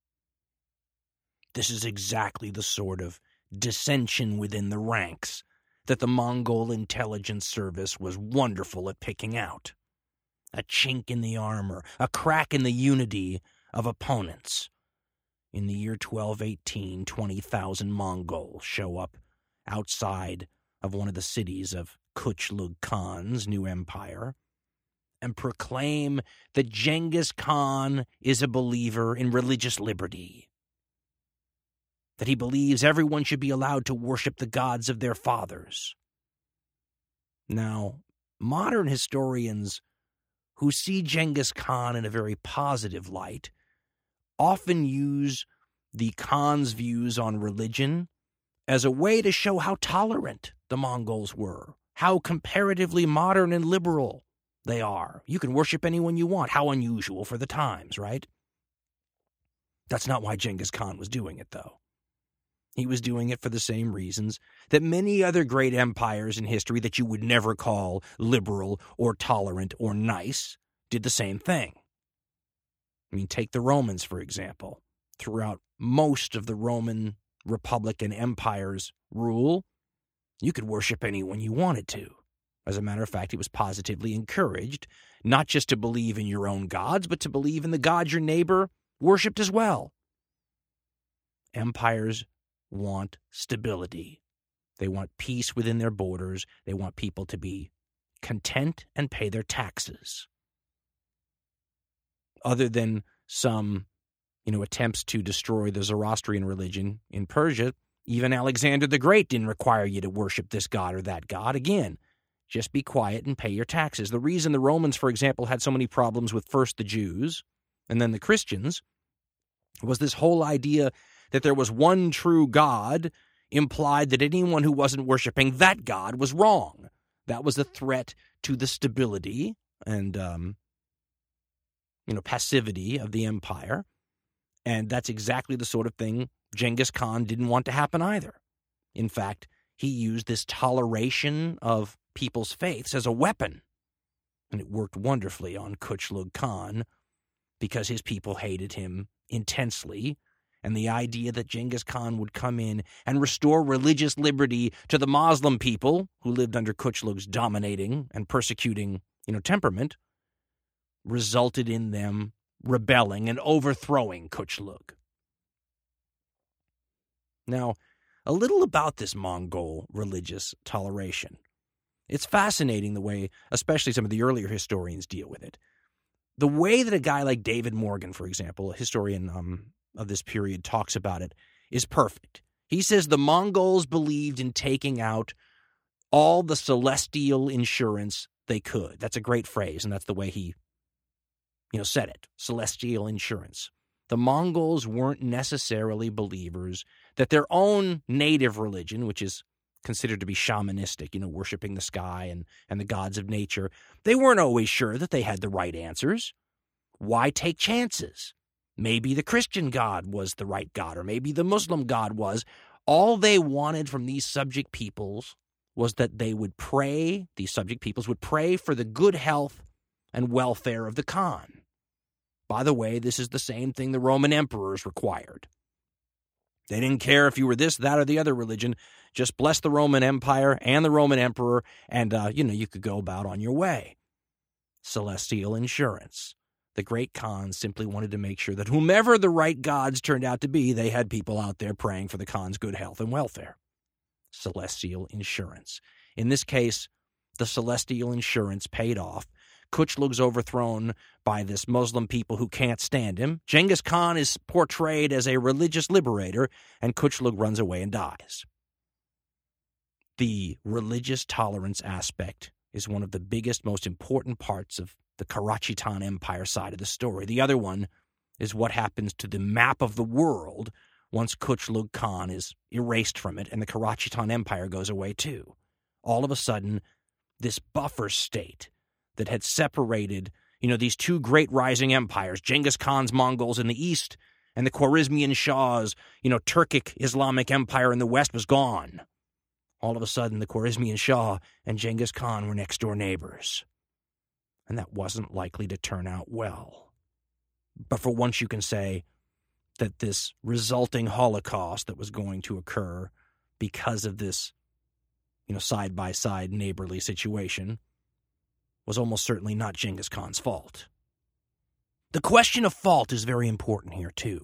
Speaker 1: This is exactly the sort of dissension within the ranks that the Mongol intelligence service was wonderful at picking out. A chink in the armor, a crack in the unity of opponents. in the year 1218, 20,000 Mongols show up outside of one of the cities of Kuchlug Khan's new empire and proclaim that Genghis Khan is a believer in religious liberty, that he believes everyone should be allowed to worship the gods of their fathers. Now, modern historians who see Genghis Khan in a very positive light often use the Khan's views on religion as a way to show how tolerant the Mongols were, how comparatively modern and liberal they are. You can worship anyone you want. How unusual for the times, right? That's not why Genghis Khan was doing it, though. He was doing it for the same reasons that many other great empires in history that you would never call liberal or tolerant or nice did the same thing. I mean, take the Romans, for example. Throughout most of the Roman Republican Empire's rule, you could worship anyone you wanted to. As a matter of fact, it was positively encouraged not just to believe in your own gods, but to believe in the gods your neighbor worshipped as well. Empires want stability. They want peace within their borders. They want people to be content and pay their taxes. Other than some, attempts to destroy the Zoroastrian religion in Persia, even Alexander the Great didn't require you to worship this god or that god. Again, just be quiet and pay your taxes. The reason the Romans, for example, had so many problems with first the Jews and then the Christians was this whole idea that there was one true God implied that anyone who wasn't worshiping that God was wrong. That was a threat to the stability and, passivity of the empire. And that's exactly the sort of thing Genghis Khan didn't want to happen either. In fact, he used this toleration of people's faiths as a weapon. And it worked wonderfully on Kuchlug Khan because his people hated him intensely. And the idea that Genghis Khan would come in and restore religious liberty to the Muslim people who lived under Kuchlug's dominating and persecuting, temperament resulted in them rebelling and overthrowing Kuchlug. Now, a little about this Mongol religious toleration. It's fascinating the way, especially some of the earlier historians deal with it. The way that a guy like David Morgan, for example, a historian of this period, talks about it is perfect. He says the Mongols believed in taking out all the celestial insurance they could. That's a great phrase, and that's the way he said it, celestial insurance. The Mongols weren't necessarily believers that their own native religion, which is considered to be shamanistic, worshiping the sky and the gods of nature, they weren't always sure that they had the right answers. Why take chances? Maybe the Christian God was the right God, or maybe the Muslim God was. All they wanted from these subject peoples was that they would pray, these subject peoples would pray for the good health and welfare of the Khan. By the way, this is the same thing the Roman emperors required. They didn't care if you were this, that, or the other religion. Just bless the Roman Empire and the Roman emperor, and, you could go about on your way. Celestial insurance. The great Khan simply wanted to make sure that whomever the right gods turned out to be, they had people out there praying for the Khan's good health and welfare. Celestial insurance. In this case, the celestial insurance paid off. Kuchlug's overthrown by this Muslim people who can't stand him. Genghis Khan is portrayed as a religious liberator, and Kuchlug runs away and dies. The religious tolerance aspect is one of the biggest, most important parts of the Karachitan Empire side of the story. The other one is what happens to the map of the world once Kuchlug Khan is erased from it and the Karachitan Empire goes away too. All of a sudden, this buffer state that had separated, these two great rising empires, Genghis Khan's Mongols in the east and the Khwarezmian Shah's, Turkic Islamic Empire in the west was gone. All of a sudden, the Khwarezmian Shah and Genghis Khan were next-door neighbors. And that wasn't likely to turn out well. But for once you can say that this resulting Holocaust that was going to occur because of this, side-by-side neighborly situation was almost certainly not Genghis Khan's fault. The question of fault is very important here, too,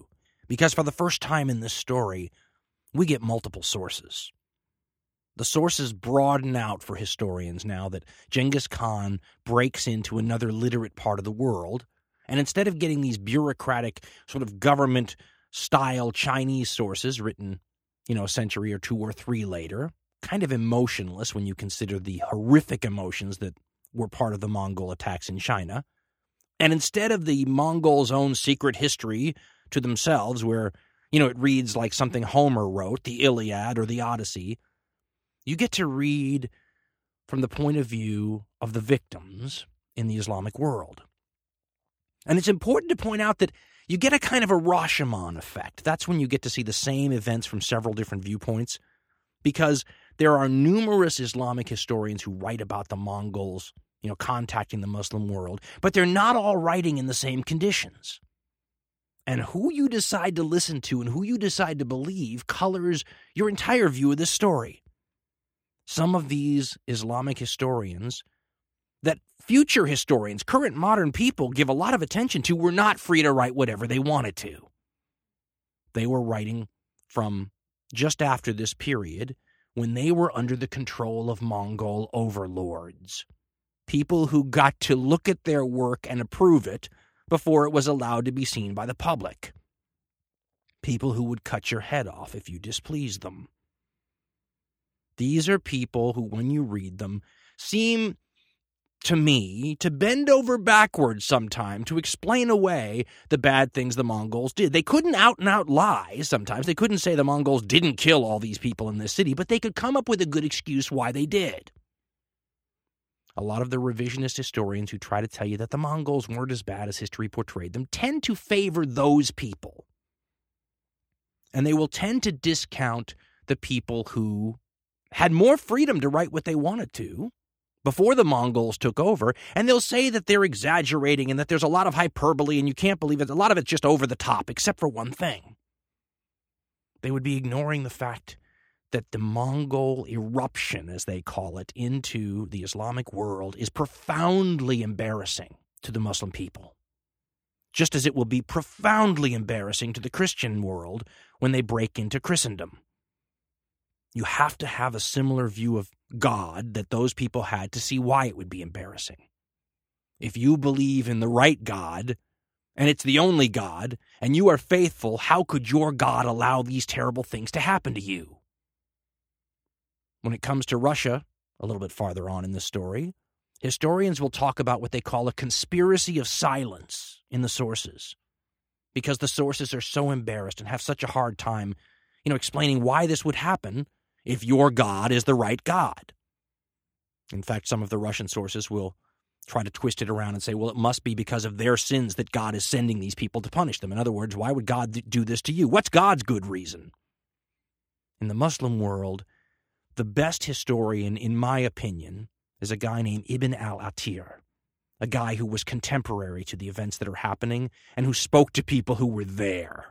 Speaker 1: Because for the first time in this story, we get multiple sources. The sources broaden out for historians now that Genghis Khan breaks into another literate part of the world, and instead of getting these bureaucratic sort of government-style Chinese sources written, a century or two or three later, kind of emotionless when you consider the horrific emotions that were part of the Mongol attacks in China, and instead of the Mongols' own secret history to themselves where, it reads like something Homer wrote, the Iliad or the Odyssey, you get to read from the point of view of the victims in the Islamic world. And it's important to point out that you get a kind of a Rashomon effect. That's when you get to see the same events from several different viewpoints, because there are numerous Islamic historians who write about the Mongols, contacting the Muslim world, but they're not all writing in the same conditions. And who you decide to listen to and who you decide to believe colors your entire view of this story. Some of these Islamic historians that future historians, current modern people, give a lot of attention to were not free to write whatever they wanted to. They were writing from just after this period when they were under the control of Mongol overlords. People who got to look at their work and approve it before it was allowed to be seen by the public. People who would cut your head off if you displeased them. These are people who, when you read them, seem to me to bend over backwards sometime to explain away the bad things the Mongols did. They couldn't out and out lie sometimes. They couldn't say the Mongols didn't kill all these people in this city, but they could come up with a good excuse why they did. A lot of the revisionist historians who try to tell you that the Mongols weren't as bad as history portrayed them tend to favor those people. And they will tend to discount the people who had more freedom to write what they wanted to before the Mongols took over, and they'll say that they're exaggerating and that there's a lot of hyperbole and you can't believe it. A lot of it's just over the top, except for one thing. They would be ignoring the fact that the Mongol eruption, as they call it, into the Islamic world is profoundly embarrassing to the Muslim people, just as it will be profoundly embarrassing to the Christian world when they break into Christendom. You have to have a similar view of God that those people had to see why it would be embarrassing. If you believe in the right God, and it's the only God, and you are faithful, how could your God allow these terrible things to happen to you? When it comes to Russia, a little bit farther on in the story, historians will talk about what they call a conspiracy of silence in the sources, because the sources are so embarrassed and have such a hard time, explaining why this would happen if your God is the right God. In fact, some of the Russian sources will try to twist it around and say, well, it must be because of their sins that God is sending these people to punish them. In other words, why would God do this to you? What's God's good reason? In the Muslim world, the best historian, in my opinion, is a guy named Ibn al-Athir, a guy who was contemporary to the events that are happening and who spoke to people who were there.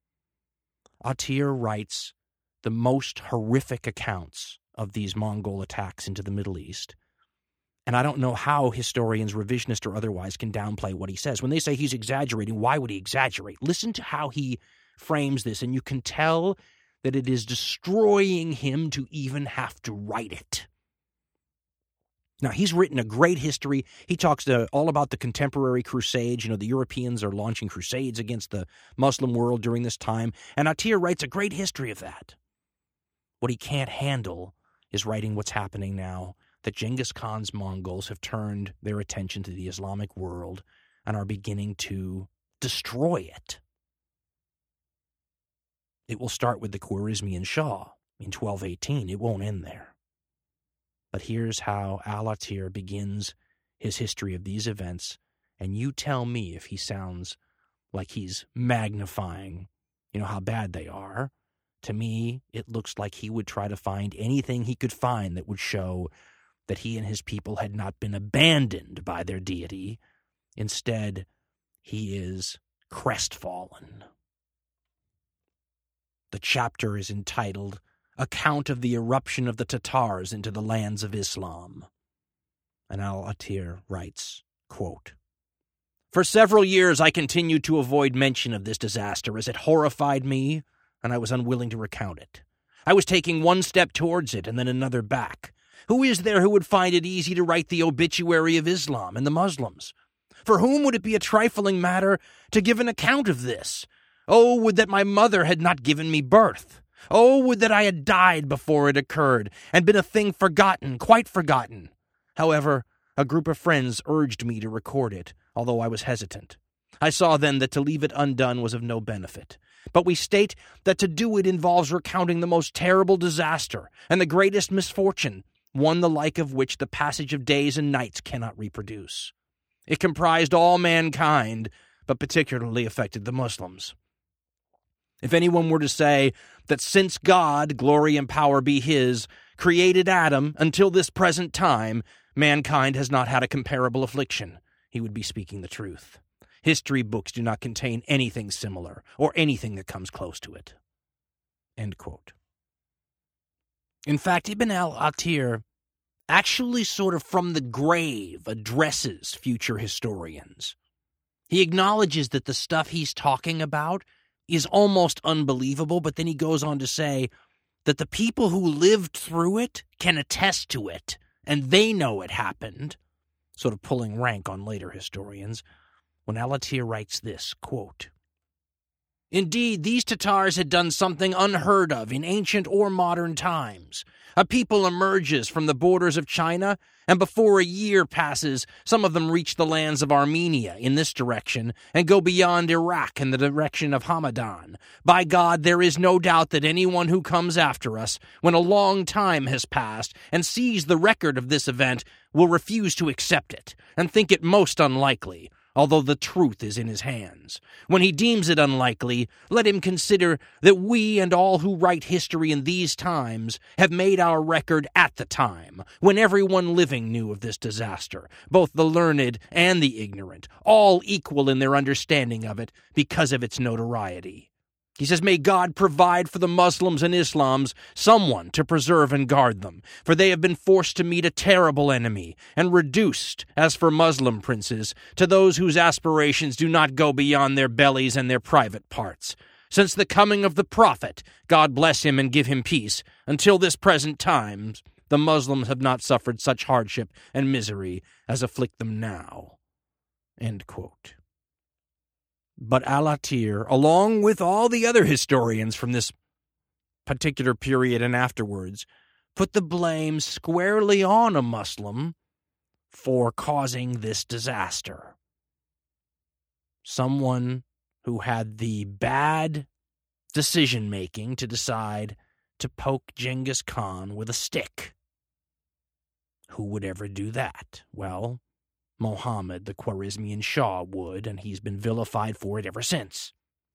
Speaker 1: Athir writes the most horrific accounts of these Mongol attacks into the Middle East. And I don't know how historians, revisionist or otherwise, can downplay what he says. When they say he's exaggerating, why would he exaggerate? Listen to how he frames this, and you can tell that it is destroying him to even have to write it. Now, he's written a great history. He talks all about the contemporary crusades. The Europeans are launching crusades against the Muslim world during this time, and Athir writes a great history of that. What he can't handle is writing what's happening now, that Genghis Khan's Mongols have turned their attention to the Islamic world and are beginning to destroy it. It will start with the Khwarezmian Shah in 1218. It won't end there. But here's how al-Athir begins his history of these events, and you tell me if he sounds like he's magnifying, how bad they are. To me, it looks like he would try to find anything he could find that would show that he and his people had not been abandoned by their deity. Instead, he is crestfallen. The chapter is entitled, Account of the Eruption of the Tatars into the Lands of Islam. And al-Athir writes, quote, For several years, I continued to avoid mention of this disaster as it horrified me, and I was unwilling to recount it. I was taking one step towards it and then another back. Who is there who would find it easy to write the obituary of Islam and the Muslims? For whom would it be a trifling matter to give an account of this? Oh, would that my mother had not given me birth! Oh, would that I had died before it occurred, and been a thing forgotten, quite forgotten! However, a group of friends urged me to record it, although I was hesitant. I saw then that to leave it undone was of no benefit. But we state that to do it involves recounting the most terrible disaster and the greatest misfortune, one the like of which the passage of days and nights cannot reproduce. It comprised all mankind, but particularly affected the Muslims. If anyone were to say that since God, glory and power be his, created Adam until this present time, mankind has not had a comparable affliction, he would be speaking the truth. History books do not contain anything similar, or anything that comes close to it. End quote. In fact, Ibn al-Athir actually sort of from the grave addresses future historians. He acknowledges that the stuff he's talking about is almost unbelievable, but then he goes on to say that the people who lived through it can attest to it, and they know it happened, sort of pulling rank on later historians, when Al-Athir writes this, quote, "Indeed, these Tatars had done something unheard of in ancient or modern times. A people emerges from the borders of China, and before a year passes, some of them reach the lands of Armenia in this direction and go beyond Iraq in the direction of Hamadan. By God, there is no doubt that anyone who comes after us, when a long time has passed, and sees the record of this event, will refuse to accept it, and think it most unlikely, although the truth is in his hands. When he deems it unlikely, let him consider that we and all who write history in these times have made our record at the time, when everyone living knew of this disaster, both the learned and the ignorant, all equal in their understanding of it because of its notoriety. He says, may God provide for the Muslims and Islams someone to preserve and guard them, for they have been forced to meet a terrible enemy, and reduced, as for Muslim princes, to those whose aspirations do not go beyond their bellies and their private parts. Since the coming of the Prophet, God bless him and give him peace, until this present time, the Muslims have not suffered such hardship and misery as afflict them now." End quote. But Al-Athir, along with all the other historians from this particular period and afterwards, put the blame squarely on a Muslim for causing this disaster. Someone who had the bad decision-making to decide to poke Genghis Khan with a stick. Who would ever do that? Well, Muhammad, the Khwarezmian Shah, would, and he's been vilified for it ever since.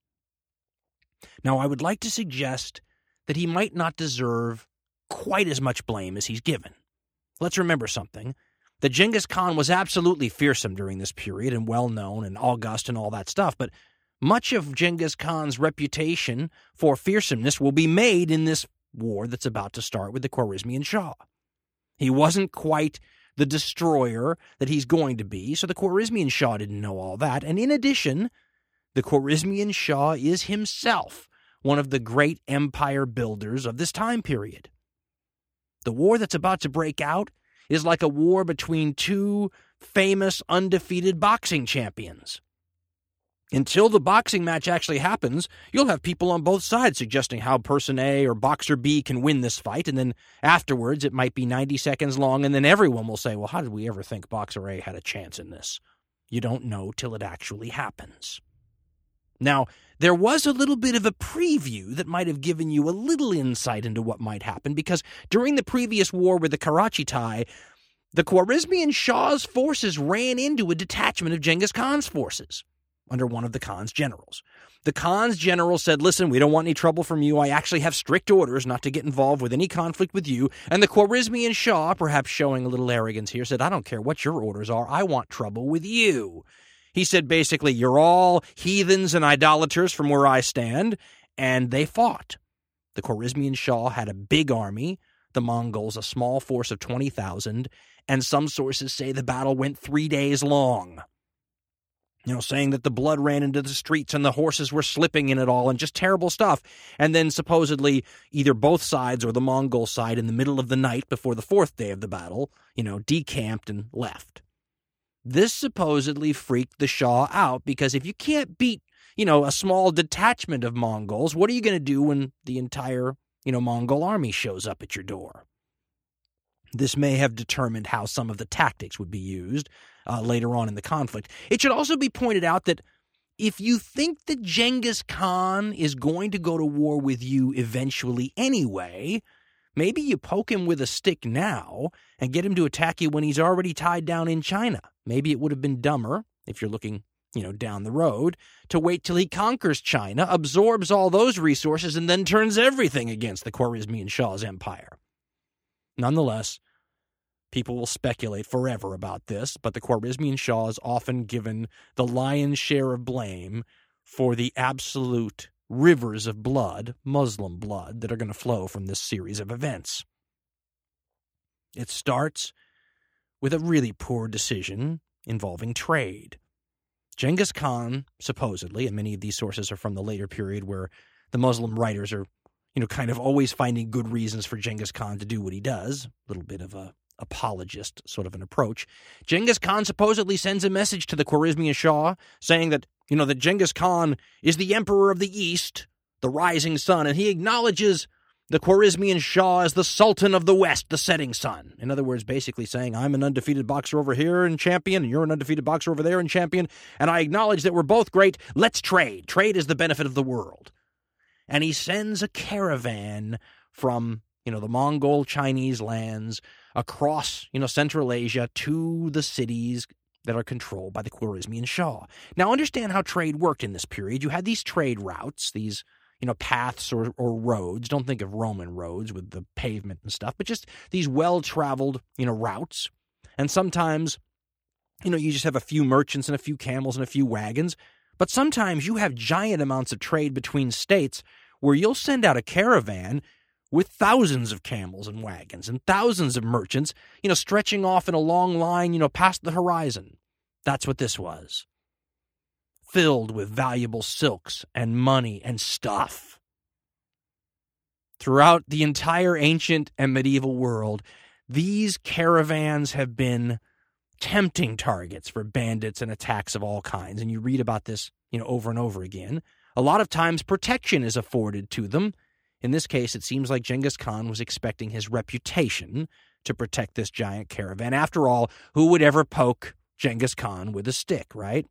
Speaker 1: Now, I would like to suggest that he might not deserve quite as much blame as he's given. Let's remember something, that Genghis Khan was absolutely fearsome during this period and well-known and august and all that stuff, but much of Genghis Khan's reputation for fearsomeness will be made in this war that's about to start with the Khwarezmian Shah. He wasn't quite the destroyer that he's going to be, so the Khwarezmian Shah didn't know all that. And in addition, the Khwarezmian Shah is himself one of the great empire builders of this time period. The war that's about to break out is like a war between two famous undefeated boxing champions. Until the boxing match actually happens, you'll have people on both sides suggesting how person A or boxer B can win this fight, and then afterwards it might be 90 seconds long, and then everyone will say, well, how did we ever think boxer A had a chance in this? You don't know till it actually happens. Now, there was a little bit of a preview that might have given you a little insight into what might happen, because during the previous war with the Karachitai, the Khwarezmian Shah's forces ran into a detachment of Genghis Khan's forces under one of the Khan's generals. The Khan's general said, listen, we don't want any trouble from you. I actually have strict orders not to get involved with any conflict with you. And the Khwarezmian Shah, perhaps showing a little arrogance here, said, I don't care what your orders are. I want trouble with you. He said, basically, you're all heathens and idolaters from where I stand. And they fought. The Khwarezmian Shah had a big army, the Mongols a small force of 20,000, and some sources say the battle went 3 days long. saying that the blood ran into the streets and the horses were slipping in it all and just terrible stuff. And then supposedly either both sides or the Mongol side in the middle of the night before the fourth day of the battle, decamped and left. This supposedly freaked the Shah out because if you can't beat, a small detachment of Mongols, what are you going to do when the entire, Mongol army shows up at your door? This may have determined how some of the tactics would be used later on in the conflict. It should also be pointed out that if you think that Genghis Khan is going to go to war with you eventually anyway, maybe you poke him with a stick now and get him to attack you when he's already tied down in China. Maybe it would have been dumber, if you're looking, down the road, to wait till he conquers China, absorbs all those resources, and then turns everything against the Khwarezmian Shah's empire. Nonetheless, people will speculate forever about this, but the Khwarezmian Shah is often given the lion's share of blame for the absolute rivers of blood, Muslim blood, that are going to flow from this series of events. It starts with a really poor decision involving trade. Genghis Khan, supposedly, and many of these sources are from the later period where the Muslim writers are, kind of always finding good reasons for Genghis Khan to do what he does, a little bit of a apologist sort of an approach. Genghis Khan supposedly sends a message to the Khwarezmian Shah saying that, that Genghis Khan is the emperor of the East, the rising sun, and he acknowledges the Khwarezmian Shah as the Sultan of the West, the setting sun. In other words, basically saying, I'm an undefeated boxer over here and champion, and you're an undefeated boxer over there and champion, and I acknowledge that we're both great. Let's trade. Trade is the benefit of the world. And he sends a caravan from, the Mongol Chinese lands across, Central Asia to the cities that are controlled by the Khwarezmian Shah. Now, understand how trade worked in this period. You had these trade routes, these paths or roads. Don't think of Roman roads with the pavement and stuff, but just these well-traveled, routes. And sometimes, you just have a few merchants and a few camels and a few wagons. But sometimes you have giant amounts of trade between states where you'll send out a caravan with thousands of camels and wagons and thousands of merchants, stretching off in a long line, past the horizon. That's what this was. Filled with valuable silks and money and stuff. Throughout the entire ancient and medieval world, these caravans have been tempting targets for bandits and attacks of all kinds. And you read about this, over and over again. A lot of times protection is afforded to them. In this case, it seems like Genghis Khan was expecting his reputation to protect this giant caravan. After all, who would ever poke Genghis Khan with a stick, right?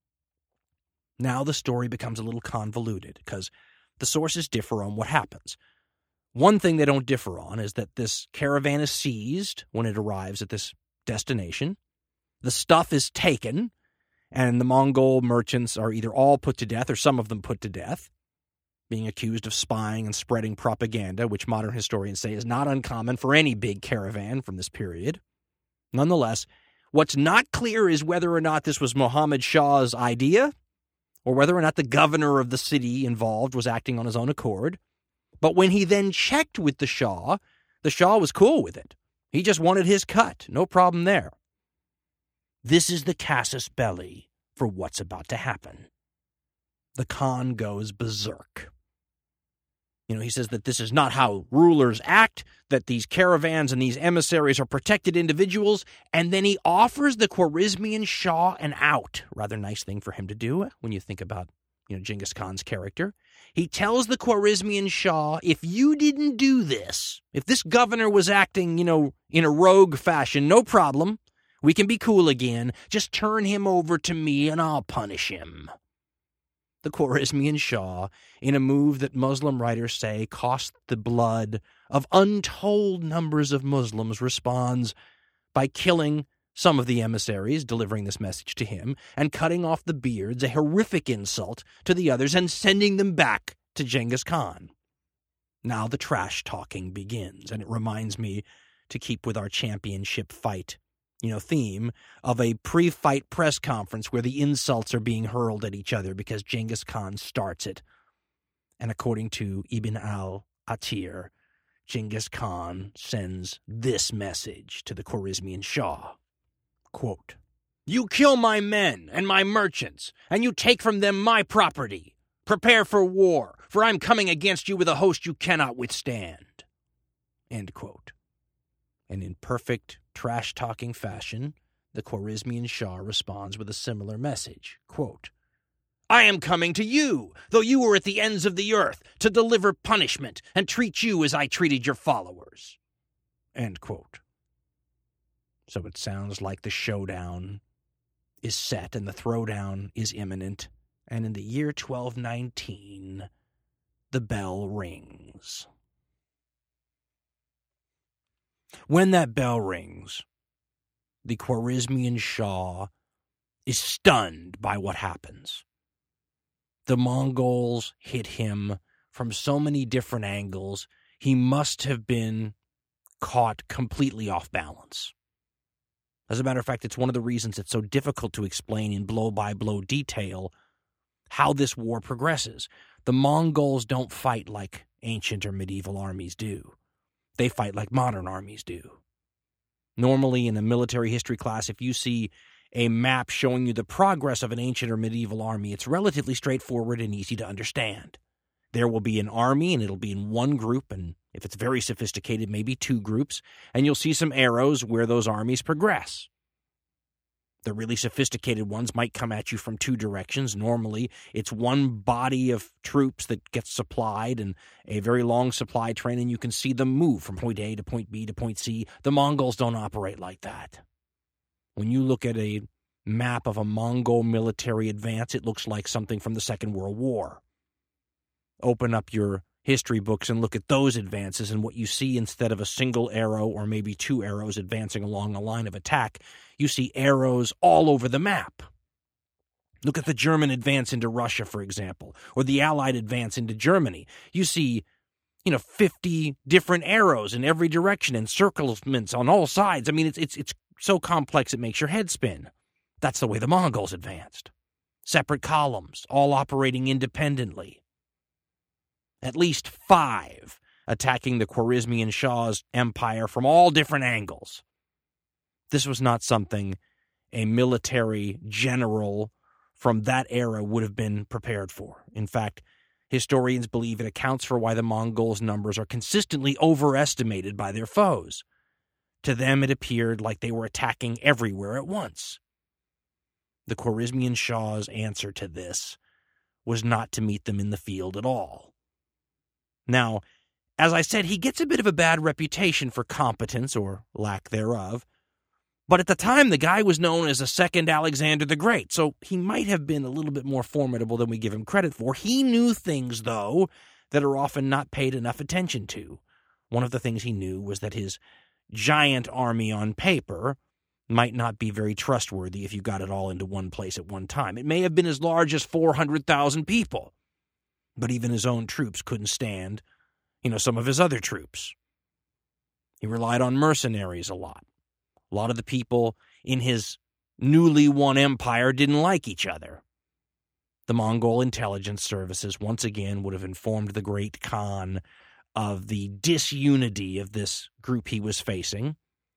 Speaker 1: Now the story becomes a little convoluted because the sources differ on what happens. One thing they don't differ on is that this caravan is seized when it arrives at this destination. The stuff is taken, and the Mongol merchants are either all put to death or some of them put to death, being accused of spying and spreading propaganda, which modern historians say is not uncommon for any big caravan from this period. Nonetheless, what's not clear is whether or not this was Muhammad Shah's idea or whether or not the governor of the city involved was acting on his own accord. But when he then checked with the Shah was cool with it. He just wanted his cut. No problem there. This is the casus belli for what's about to happen. The Khan goes berserk. He says that this is not how rulers act, that these caravans and these emissaries are protected individuals, and then he offers the Khwarezmian Shah an out. Rather nice thing for him to do when you think about, Genghis Khan's character. He tells the Khwarezmian Shah, if you didn't do this, if this governor was acting, in a rogue fashion, no problem. We can be cool again. Just turn him over to me and I'll punish him. The Khwarezmian Shah, in a move that Muslim writers say cost the blood of untold numbers of Muslims, responds by killing some of the emissaries delivering this message to him and cutting off the beards, a horrific insult to the others, and sending them back to Genghis Khan. Now the trash talking begins, and it reminds me to keep with our championship fight theme of a pre-fight press conference where the insults are being hurled at each other because Genghis Khan starts it. And according to Ibn al-Athir, Genghis Khan sends this message to the Khwarezmian Shah. Quote, You kill my men and my merchants, and you take from them my property. Prepare for war, for I'm coming against you with a host you cannot withstand." End quote. And in perfect trash-talking fashion, the Khwarezmian Shah responds with a similar message. Quote, "I am coming to you, though you were at the ends of the earth, to deliver punishment and treat you as I treated your followers." End quote. So it sounds like the showdown is set and the throwdown is imminent, and in the year 1219, the bell rings. When that bell rings, the Khwarezmian Shah is stunned by what happens. The Mongols hit him from so many different angles, he must have been caught completely off balance. As a matter of fact, it's one of the reasons it's so difficult to explain in blow-by-blow detail how this war progresses. The Mongols don't fight like ancient or medieval armies do. They fight like modern armies do. Normally, in a military history class, if you see a map showing you the progress of an ancient or medieval army, it's relatively straightforward and easy to understand. There will be an army, and it'll be in one group, and if it's very sophisticated, maybe two groups, and you'll see some arrows where those armies progress. The really sophisticated ones might come at you from two directions. Normally, it's one body of troops that gets supplied and a very long supply train, and you can see them move from point A to point B to point C. The Mongols don't operate like that. When you look at a map of a Mongol military advance, it looks like something from the Second World War. Open up your history books and look at those advances, and what you see, instead of a single arrow or maybe two arrows advancing along a line of attack, you see arrows all over the map. Look at the German advance into Russia, for example, or the Allied advance into Germany. You see, 50 different arrows in every direction and circlements on all sides. I mean, it's so complex it makes your head spin. That's the way the Mongols advanced. Separate columns, all operating independently. At least 5 attacking the Khwarezmian Shah's empire from all different angles. This was not something a military general from that era would have been prepared for. In fact, historians believe it accounts for why the Mongols' numbers are consistently overestimated by their foes. To them, it appeared like they were attacking everywhere at once. The Khwarezmian Shah's answer to this was not to meet them in the field at all. Now, as I said, he gets a bit of a bad reputation for competence, or lack thereof, but at the time the guy was known as a second Alexander the Great, so he might have been a little bit more formidable than we give him credit for. He knew things, though, that are often not paid enough attention to. One of the things he knew was that his giant army on paper might not be very trustworthy if you got it all into one place at one time. It may have been as large as 400,000 people. But even his own troops couldn't stand, some of his other troops. He relied on mercenaries a lot. A lot of the people in his newly won empire didn't like each other. The Mongol intelligence services once again would have informed the great Khan of the disunity of this group he was facing.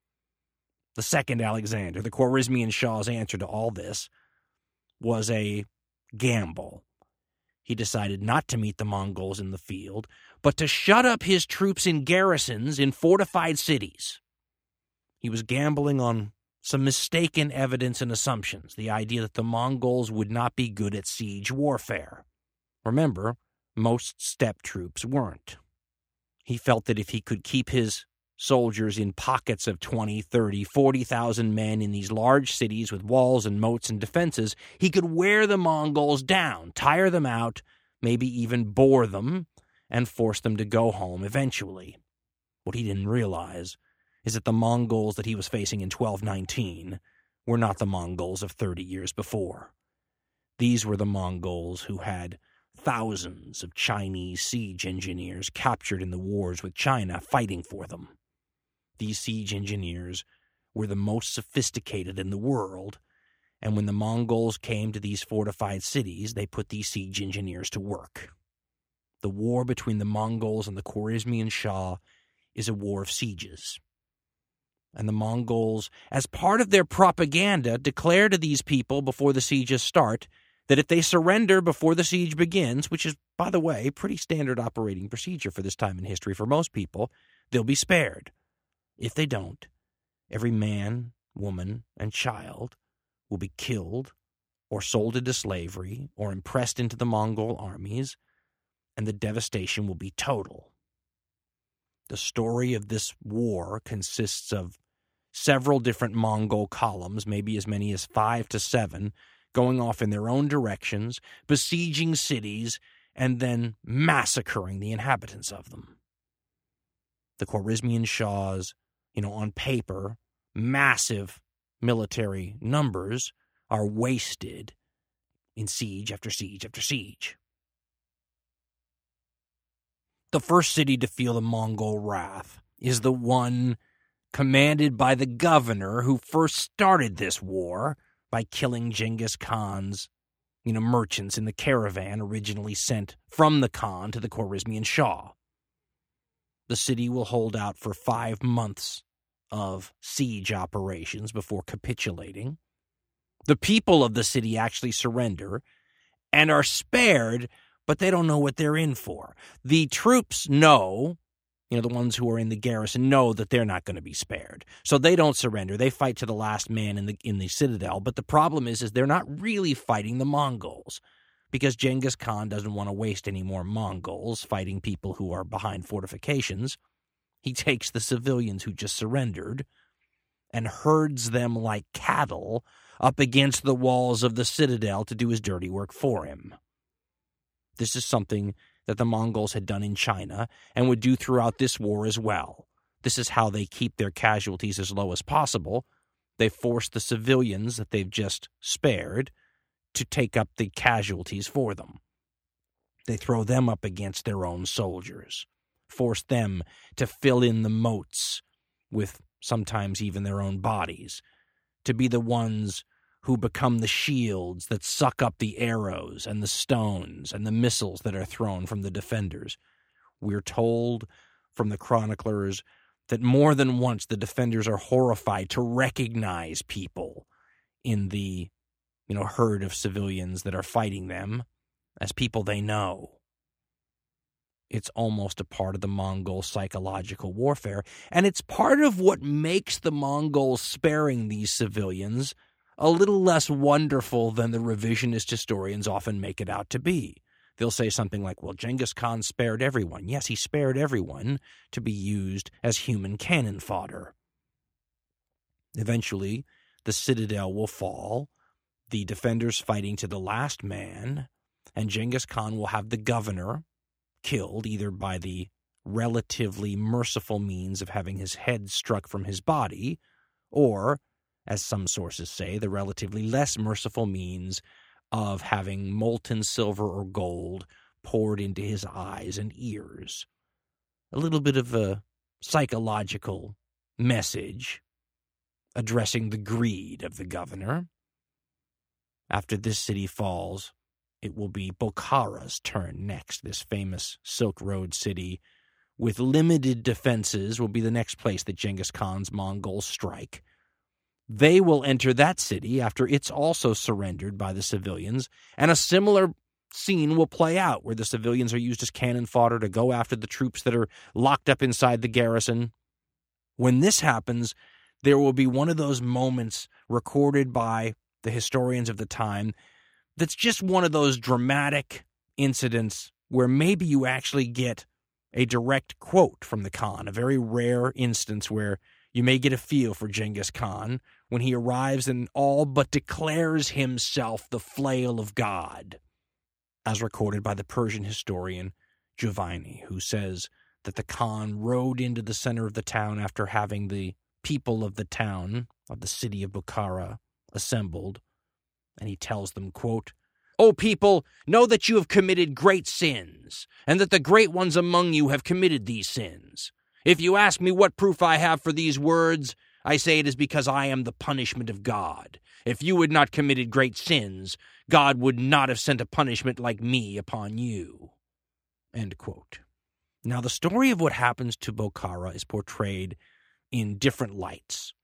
Speaker 1: The second Alexander, the Khwarezmian Shah's answer to all this, was a gamble. He decided not to meet the Mongols in the field, but to shut up his troops in garrisons in fortified cities. He was gambling on some mistaken evidence and assumptions, the idea that the Mongols would not be good at siege warfare. Remember, most steppe troops weren't. He felt that if he could keep his soldiers in pockets of 20, 30, 40,000 men in these large cities with walls and moats and defenses, he could wear the Mongols down, tire them out, maybe even bore them, and force them to go home eventually. What he didn't realize is that the Mongols that he was facing in 1219 were not the Mongols of 30 years before. These were the Mongols who had thousands of Chinese siege engineers captured in the wars with China fighting for them. These siege engineers were the most sophisticated in the world, and when the Mongols came to these fortified cities, they put these siege engineers to work. The war between the Mongols and the Khwarezmian Shah is a war of sieges. And the Mongols, as part of their propaganda, declare to these people before the sieges start that if they surrender before the siege begins, which is, by the way, pretty standard operating procedure for this time in history for most people, they'll be spared. If they don't, every man, woman, and child will be killed or sold into slavery or impressed into the Mongol armies, and the devastation will be total. The story of this war consists of several different Mongol columns, maybe as many as 5 to 7, going off in their own directions, besieging cities, and then massacring the inhabitants of them. The Khwarezmian Shahs, on paper, massive military numbers are wasted in siege after siege after siege. The first city to feel the Mongol wrath is the one commanded by the governor who first started this war by killing Genghis Khan's, merchants in the caravan originally sent from the Khan to the Khwarezmian Shah. The city will hold out for 5 months of siege operations before capitulating. The people of the city actually surrender and are spared, but they don't know what they're in for. The troops know, the ones who are in the garrison know that they're not going to be spared. So they don't surrender. They fight to the last man in the citadel. But the problem is they're not really fighting the Mongols, because Genghis Khan doesn't want to waste any more Mongols fighting people who are behind fortifications. He takes the civilians who just surrendered and herds them like cattle up against the walls of the citadel to do his dirty work for him. This is something that the Mongols had done in China and would do throughout this war as well. This is how they keep their casualties as low as possible. They force the civilians that they've just spared to take up the casualties for them. They throw them up against their own soldiers, force them to fill in the moats with sometimes even their own bodies, to be the ones who become the shields that suck up the arrows and the stones and the missiles that are thrown from the defenders. We're told from the chroniclers that more than once the defenders are horrified to recognize people in the, herd of civilians that are fighting them as people they know. It's almost a part of the Mongol psychological warfare, and it's part of what makes the Mongols sparing these civilians a little less wonderful than the revisionist historians often make it out to be. They'll say something like, well, Genghis Khan spared everyone. Yes, he spared everyone to be used as human cannon fodder. Eventually, the citadel will fall, the defenders fighting to the last man, and Genghis Khan will have the governor killed either by the relatively merciful means of having his head struck from his body, or, as some sources say, the relatively less merciful means of having molten silver or gold poured into his eyes and ears. A little bit of a psychological message addressing the greed of the governor. After this city falls, it will be Bokhara's turn next. This famous Silk Road city with limited defenses will be the next place that Genghis Khan's Mongols strike. They will enter that city after it's also surrendered by the civilians, and a similar scene will play out where the civilians are used as cannon fodder to go after the troops that are locked up inside the garrison. When this happens, there will be one of those moments recorded by the historians of the time that's just one of those dramatic incidents where maybe you actually get a direct quote from the Khan, a very rare instance where you may get a feel for Genghis Khan when he arrives and all but declares himself the flail of God, as recorded by the Persian historian Juvaini, who says that the Khan rode into the center of the town after having the people of the town, of the city of Bukhara, assembled, and he tells them, quote, "O people, know that you have committed great sins, and that the great ones among you have committed these sins. If you ask me what proof I have for these words, I say it is because I am the punishment of God. If you had not committed great sins, God would not have sent a punishment like me upon you." End quote. Now, the story of what happens to Bokhara is portrayed in different lights.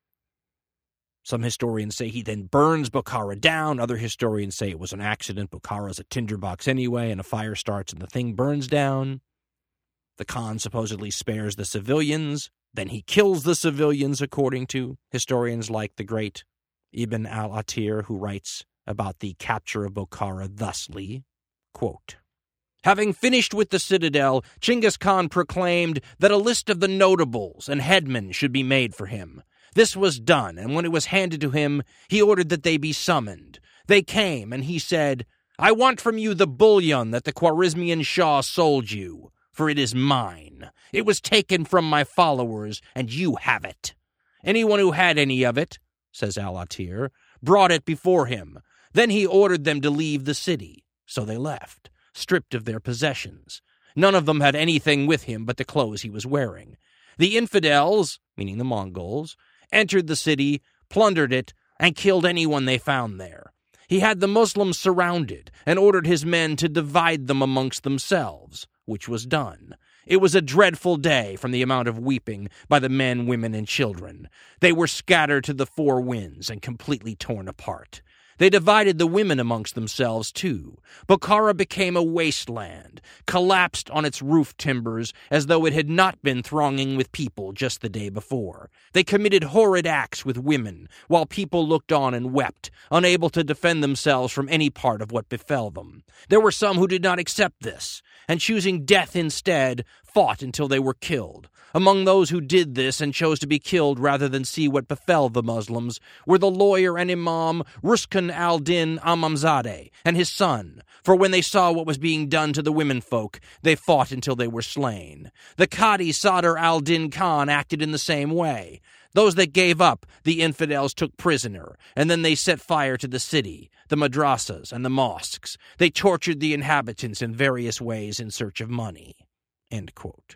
Speaker 1: Some historians say he then burns Bokhara down. Other historians say it was an accident. Bokhara's a tinderbox anyway, and a fire starts and the thing burns down. The Khan supposedly spares the civilians. Then he kills the civilians, according to historians like the great Ibn al-Athir, who writes about the capture of Bokhara thusly, quote, "Having finished with the citadel, Genghis Khan proclaimed that a list of the notables and headmen should be made for him. This was done, and when it was handed to him, he ordered that they be summoned. They came, and he said, 'I want from you the bullion that the Khwarezmian Shah sold you, for it is mine. It was taken from my followers, and you have it. Anyone who had any of it,' says al-Athir, "brought it before him. Then he ordered them to leave the city. So they left, stripped of their possessions. None of them had anything with him but the clothes he was wearing. The infidels," meaning the Mongols, "entered the city, plundered it, and killed anyone they found there. He had the Muslims surrounded and ordered his men to divide them amongst themselves, which was done. It was a dreadful day from the amount of weeping by the men, women, and children. They were scattered to the four winds and completely torn apart. They divided the women amongst themselves, too. Bokhara became a wasteland, collapsed on its roof timbers as though it had not been thronging with people just the day before. They committed horrid acts with women, while people looked on and wept, unable to defend themselves from any part of what befell them. There were some who did not accept this, and choosing death instead, fought until they were killed. Among those who did this and chose to be killed rather than see what befell the Muslims were the lawyer and imam Ruskan al-Din Amamzadeh and his son, for when they saw what was being done to the womenfolk, they fought until they were slain. The Qadi Sadr al-Din Khan acted in the same way. Those that gave up, the infidels took prisoner, and then they set fire to the city, the madrasas, and the mosques. They tortured the inhabitants in various ways in search of money." End quote.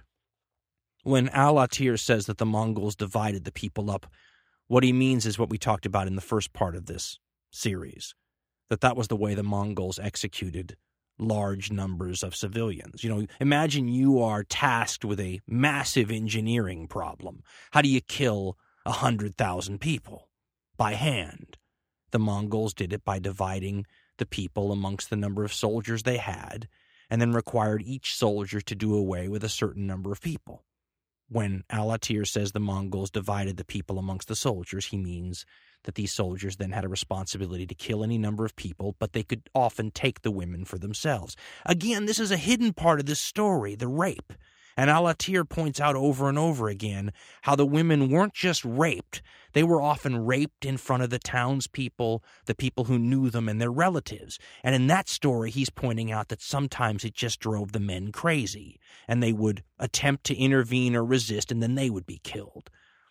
Speaker 1: When al-Athir says that the Mongols divided the people up, what he means is what we talked about in the first part of this series, that was the way the Mongols executed large numbers of civilians. Imagine you are tasked with a massive engineering problem. How do you kill 100,000 people? By hand. The Mongols did it by dividing the people amongst the number of soldiers they had, and then required each soldier to do away with a certain number of people. When al-Athir says the Mongols divided the people amongst the soldiers, he means that these soldiers then had a responsibility to kill any number of people, but they could often take the women for themselves. Again, this is a hidden part of this story, the rape. And al-Athir points out over and over again how the women weren't just raped. They were often raped in front of the townspeople, the people who knew them, and their relatives. And in that story, he's pointing out that sometimes it just drove the men crazy, and they would attempt to intervene or resist, and then they would be killed.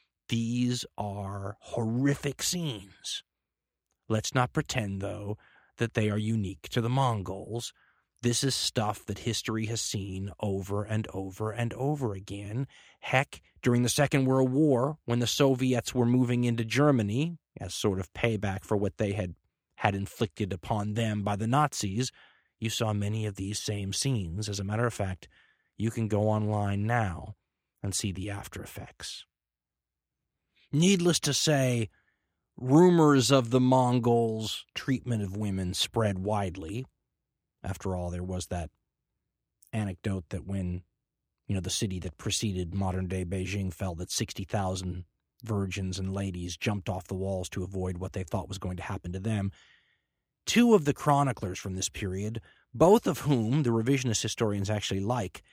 Speaker 1: These are horrific scenes. Let's not pretend, though, that they are unique to the Mongols. This is stuff that history has seen over and over and over again. Heck, during the Second World War, when the Soviets were moving into Germany, as sort of payback for what they had inflicted upon them by the Nazis, you saw many of these same scenes. As a matter of fact, you can go online now and see the after effects. Needless to say, rumors of the Mongols' treatment of women spread widely. After all, there was that anecdote that when, the city that preceded modern-day Beijing fell, that 60,000 virgins and ladies jumped off the walls to avoid what they thought was going to happen to them. Two of the chroniclers from this period, both of whom the revisionist historians actually like,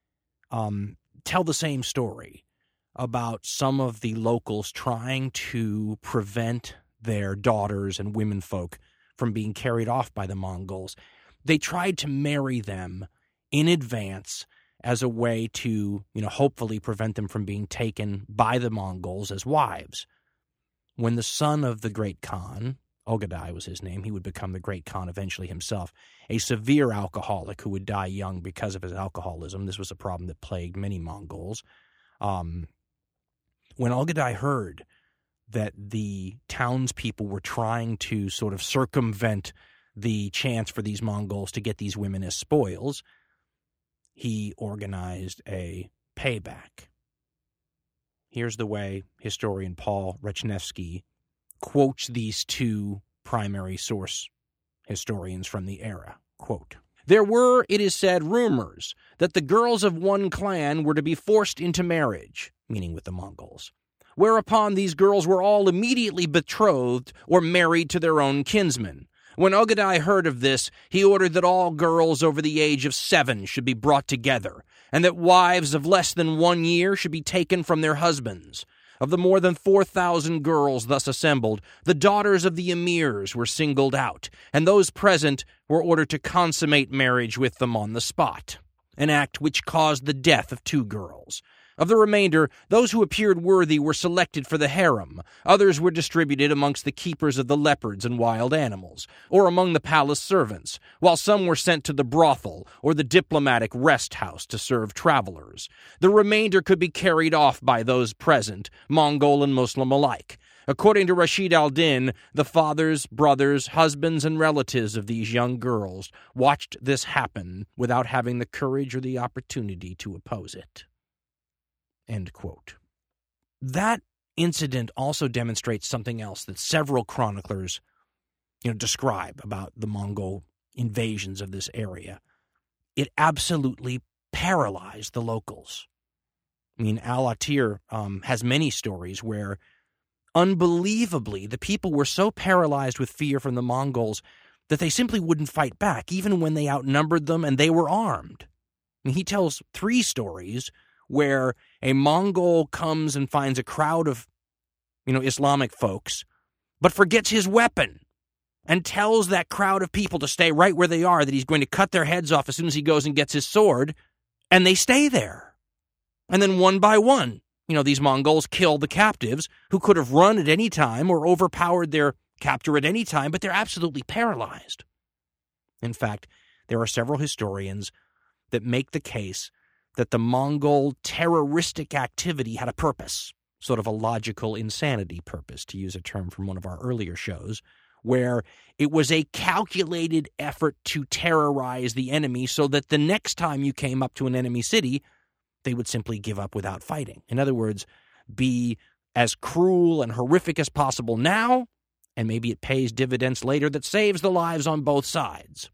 Speaker 1: tell the same story about some of the locals trying to prevent their daughters and womenfolk from being carried off by the Mongols. They tried to marry them in advance as a way to, hopefully prevent them from being taken by the Mongols as wives. When the son of the great Khan, Ogadai was his name, he would become the great Khan eventually himself, a severe alcoholic who would die young because of his alcoholism. This was a problem that plagued many Mongols. When Ogadai heard that the townspeople were trying to sort of circumvent the chance for these Mongols to get these women as spoils, he organized a payback. Here's the way historian Paul Rechnevsky quotes these two primary source historians from the era. Quote, "There were, it is said, rumors that the girls of one clan were to be forced into marriage," meaning with the Mongols, "whereupon these girls were all immediately betrothed or married to their own kinsmen. When Ogadai heard of this, he ordered that all girls over the age of 7 should be brought together, and that wives of less than 1 year should be taken from their husbands. Of the more than 4,000 girls thus assembled, the daughters of the emirs were singled out, and those present were ordered to consummate marriage with them on the spot, an act which caused the death of 2 girls. Of the remainder, those who appeared worthy were selected for the harem. Others were distributed amongst the keepers of the leopards and wild animals, or among the palace servants, while some were sent to the brothel or the diplomatic rest house to serve travelers. The remainder could be carried off by those present, Mongol and Muslim alike. According to Rashid al-Din, the fathers, brothers, husbands, and relatives of these young girls watched this happen without having the courage or the opportunity to oppose it." End quote. That incident also demonstrates something else that several chroniclers, describe about the Mongol invasions of this area. It absolutely paralyzed the locals. I mean, Al-Atir has many stories where, unbelievably, the people were so paralyzed with fear from the Mongols that they simply wouldn't fight back, even when they outnumbered them and they were armed. I mean, he tells 3 stories where a Mongol comes and finds a crowd of, Islamic folks, but forgets his weapon and tells that crowd of people to stay right where they are, that he's going to cut their heads off as soon as he goes and gets his sword, and they stay there. And then one by one, these Mongols kill the captives who could have run at any time or overpowered their captor at any time, but they're absolutely paralyzed. In fact, there are several historians that make the case that the Mongol terroristic activity had a purpose, sort of a logical insanity purpose, to use a term from one of our earlier shows, where it was a calculated effort to terrorize the enemy so that the next time you came up to an enemy city, they would simply give up without fighting. In other words, be as cruel and horrific as possible now, and maybe it pays dividends later that saves the lives on both sides.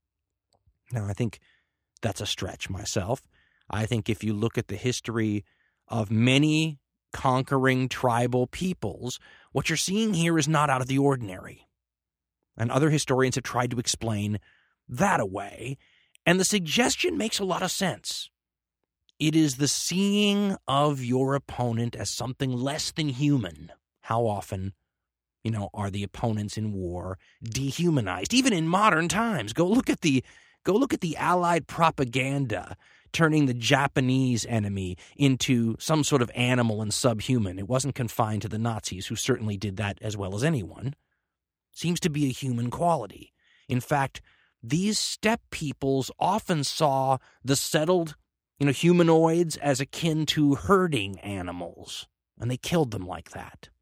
Speaker 1: Now, I think that's a stretch myself. I think if you look at the history of many conquering tribal peoples, what you're seeing here is not out of the ordinary. And other historians have tried to explain that away, and the suggestion makes a lot of sense. It is the seeing of your opponent as something less than human. How often, are the opponents in war dehumanized? Even in modern times, go look at the Allied propaganda turning the Japanese enemy into some sort of animal and subhuman. It wasn't confined to the Nazis, who certainly did that as well as anyone. Seems to be a human quality. In fact, these steppe peoples often saw the settled, humanoids as akin to herding animals, and they killed them like that.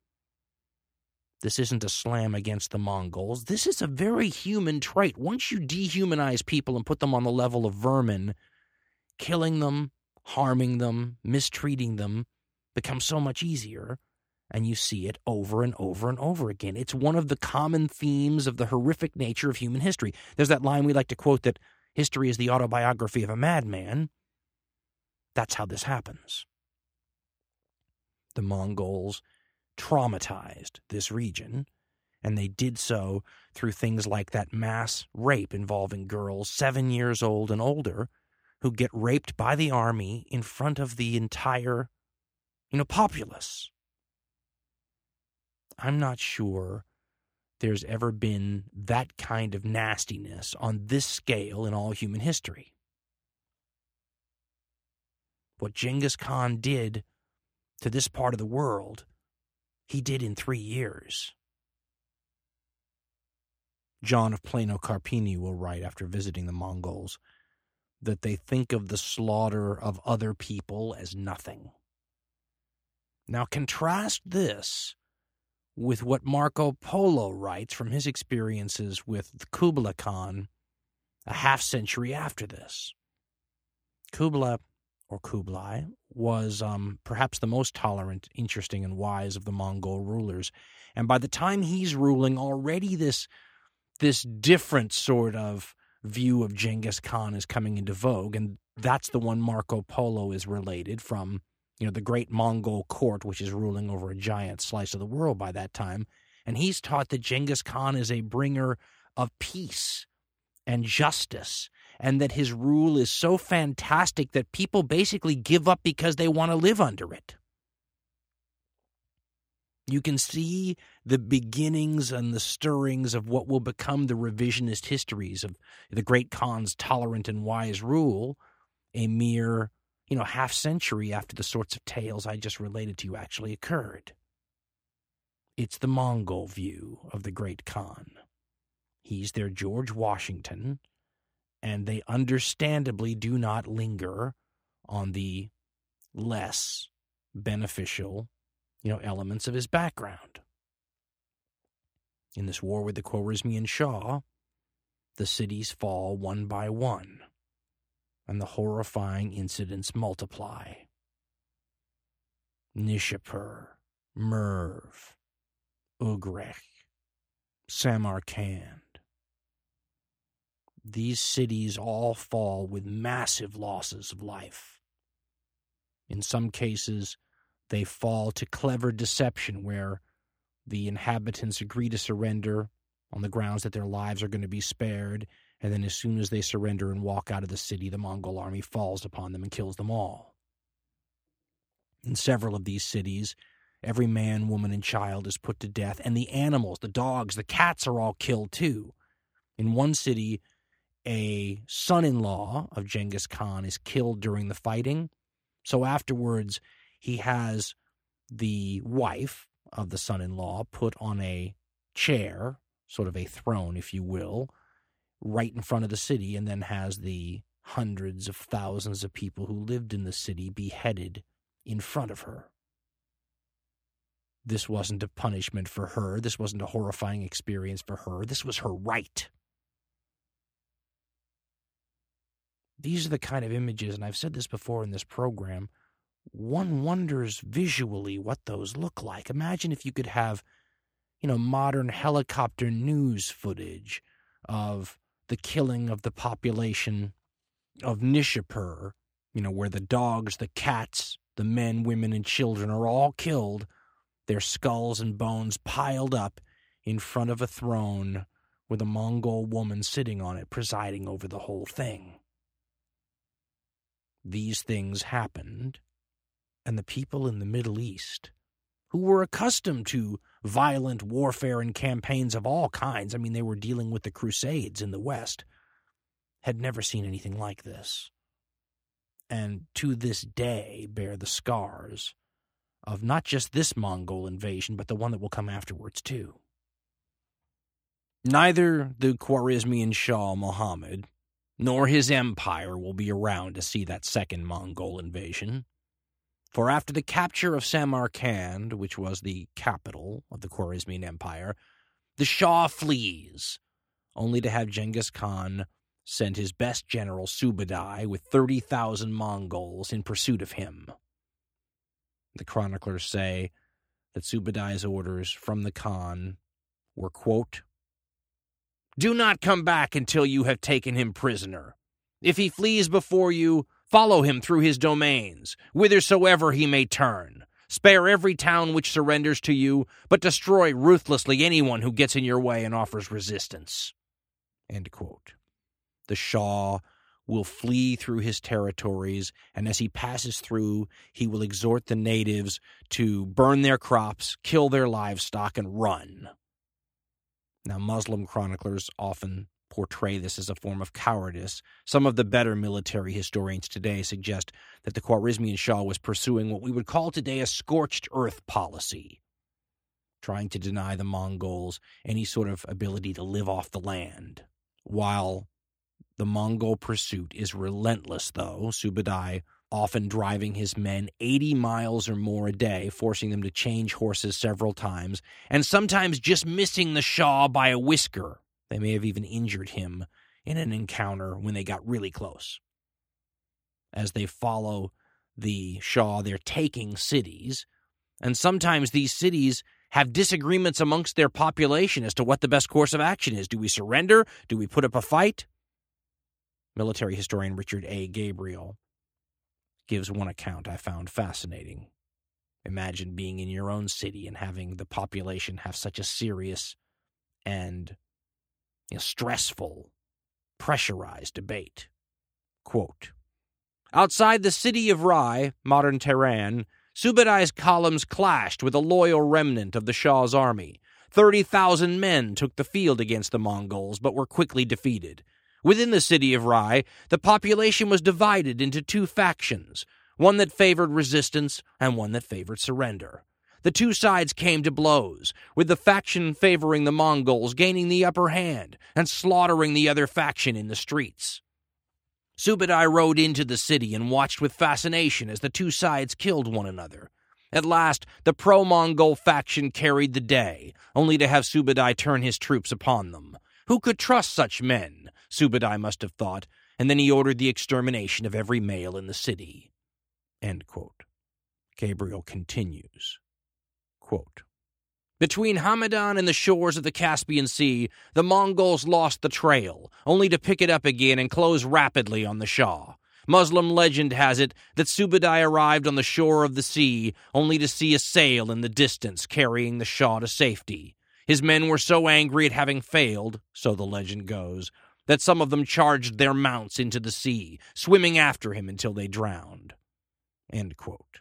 Speaker 1: This isn't a slam against the Mongols. This is a very human trait. Once you dehumanize people and put them on the level of vermin, killing them, harming them, mistreating them becomes so much easier, and you see it over and over and over again. It's one of the common themes of the horrific nature of human history. There's that line we like to quote that history is the autobiography of a madman. That's how this happens. The Mongols traumatized this region, and they did so through things like that mass rape involving girls 7 years old and older who get raped by the army in front of the entire, populace. I'm not sure there's ever been that kind of nastiness on this scale in all human history. What Genghis Khan did to this part of the world, he did in 3 years. John of Plano Carpini will write after visiting the Mongols that they think of the slaughter of other people as nothing. Now contrast this with what Marco Polo writes from his experiences with Kublai Khan a half century after this. Kublai or Kublai, was perhaps the most tolerant, interesting, and wise of the Mongol rulers. And by the time he's ruling, already this different sort of view of Genghis Khan is coming into vogue, and that's the one Marco Polo is related from, the great Mongol court, which is ruling over a giant slice of the world by that time. And he's taught that Genghis Khan is a bringer of peace and justice, and that his rule is so fantastic that people basically give up because they want to live under it. You can see the beginnings and the stirrings of what will become the revisionist histories of the great Khan's tolerant and wise rule, a mere, half century after the sorts of tales I just related to you actually occurred. It's the Mongol view of the great Khan. He's their George Washington, and they understandably do not linger on the less beneficial elements of his background. In this war with the Khwarezmian Shah, the cities fall one by one, and the horrifying incidents multiply. Nishapur, Merv, Ugrech, Samarkand. These cities all fall with massive losses of life. In some cases, they fall to clever deception where the inhabitants agree to surrender on the grounds that their lives are going to be spared, and then as soon as they surrender and walk out of the city, the Mongol army falls upon them and kills them all. In several of these cities, every man, woman, and child is put to death, and the animals, the dogs, the cats are all killed too. In one city, a son-in-law of Genghis Khan is killed during the fighting, so afterwards he has the wife of the son-in-law put on a chair, sort of a throne, if you will, right in front of the city, and then has the hundreds of thousands of people who lived in the city beheaded in front of her. This wasn't a punishment for her. This wasn't a horrifying experience for her. This was her right. These are the kind of images, and I've said this before in this program, one wonders visually what those look like. Imagine if you could have, modern helicopter news footage of the killing of the population of Nishapur, where the dogs, the cats, the men, women, and children are all killed, their skulls and bones piled up in front of a throne with a Mongol woman sitting on it, presiding over the whole thing. These things happened, and the people in the Middle East, who were accustomed to violent warfare and campaigns of all kinds, they were dealing with the Crusades in the West, had never seen anything like this, and to this day bear the scars of not just this Mongol invasion, but the one that will come afterwards too. Neither the Khwarezmian Shah Muhammad nor his empire will be around to see that second Mongol invasion. For after the capture of Samarkand, which was the capital of the Khwarezmian Empire, the Shah flees, only to have Genghis Khan send his best general Subadai with 30,000 Mongols in pursuit of him. The chroniclers say that Subadai's orders from the Khan were, quote, "Do not come back until you have taken him prisoner. If he flees before you, follow him through his domains, whithersoever he may turn. Spare every town which surrenders to you, but destroy ruthlessly anyone who gets in your way and offers resistance." End quote. The Shah will flee through his territories, and as he passes through, he will exhort the natives to burn their crops, kill their livestock, and run. Now, Muslim chroniclers often portray this as a form of cowardice. Some of the better military historians today suggest that the Khwarezmian Shah was pursuing what we would call today a scorched earth policy, trying to deny the Mongols any sort of ability to live off the land. While the Mongol pursuit is relentless, though, Subadai often driving his men 80 miles or more a day, forcing them to change horses several times, and sometimes just missing the Shah by a whisker. They may have even injured him in an encounter when they got really close. As they follow the Shah they're taking cities, and sometimes these cities have disagreements amongst their population as to what the best course of action is. Do we surrender? Do we put up a fight? Military historian Richard A. Gabriel gives one account I found fascinating. Imagine being in your own city and having the population have such a serious and stressful, pressurized debate. Quote, outside the city of Rai, modern Tehran, Subadai's columns clashed with a loyal remnant of the Shah's army. 30,000 men took the field against the Mongols, but were quickly defeated. Within the city of Rai, the population was divided into two factions, one that favored resistance and one that favored surrender. The two sides came to blows, with the faction favoring the Mongols gaining the upper hand and slaughtering the other faction in the streets. Subadai rode into the city and watched with fascination as the two sides killed one another. At last, the pro-Mongol faction carried the day, only to have Subadai turn his troops upon them. Who could trust such men? Subadai must have thought, and then he ordered the extermination of every male in the city. End quote. Gabriel continues, quote, between Hamadan and the shores of the Caspian Sea, the Mongols lost the trail, only to pick it up again and close rapidly on the Shah. Muslim legend has it that Subadai arrived on the shore of the sea, only to see a sail in the distance carrying the Shah to safety. His men were so angry at having failed, so the legend goes, that some of them charged their mounts into the sea, swimming after him until they drowned. End quote.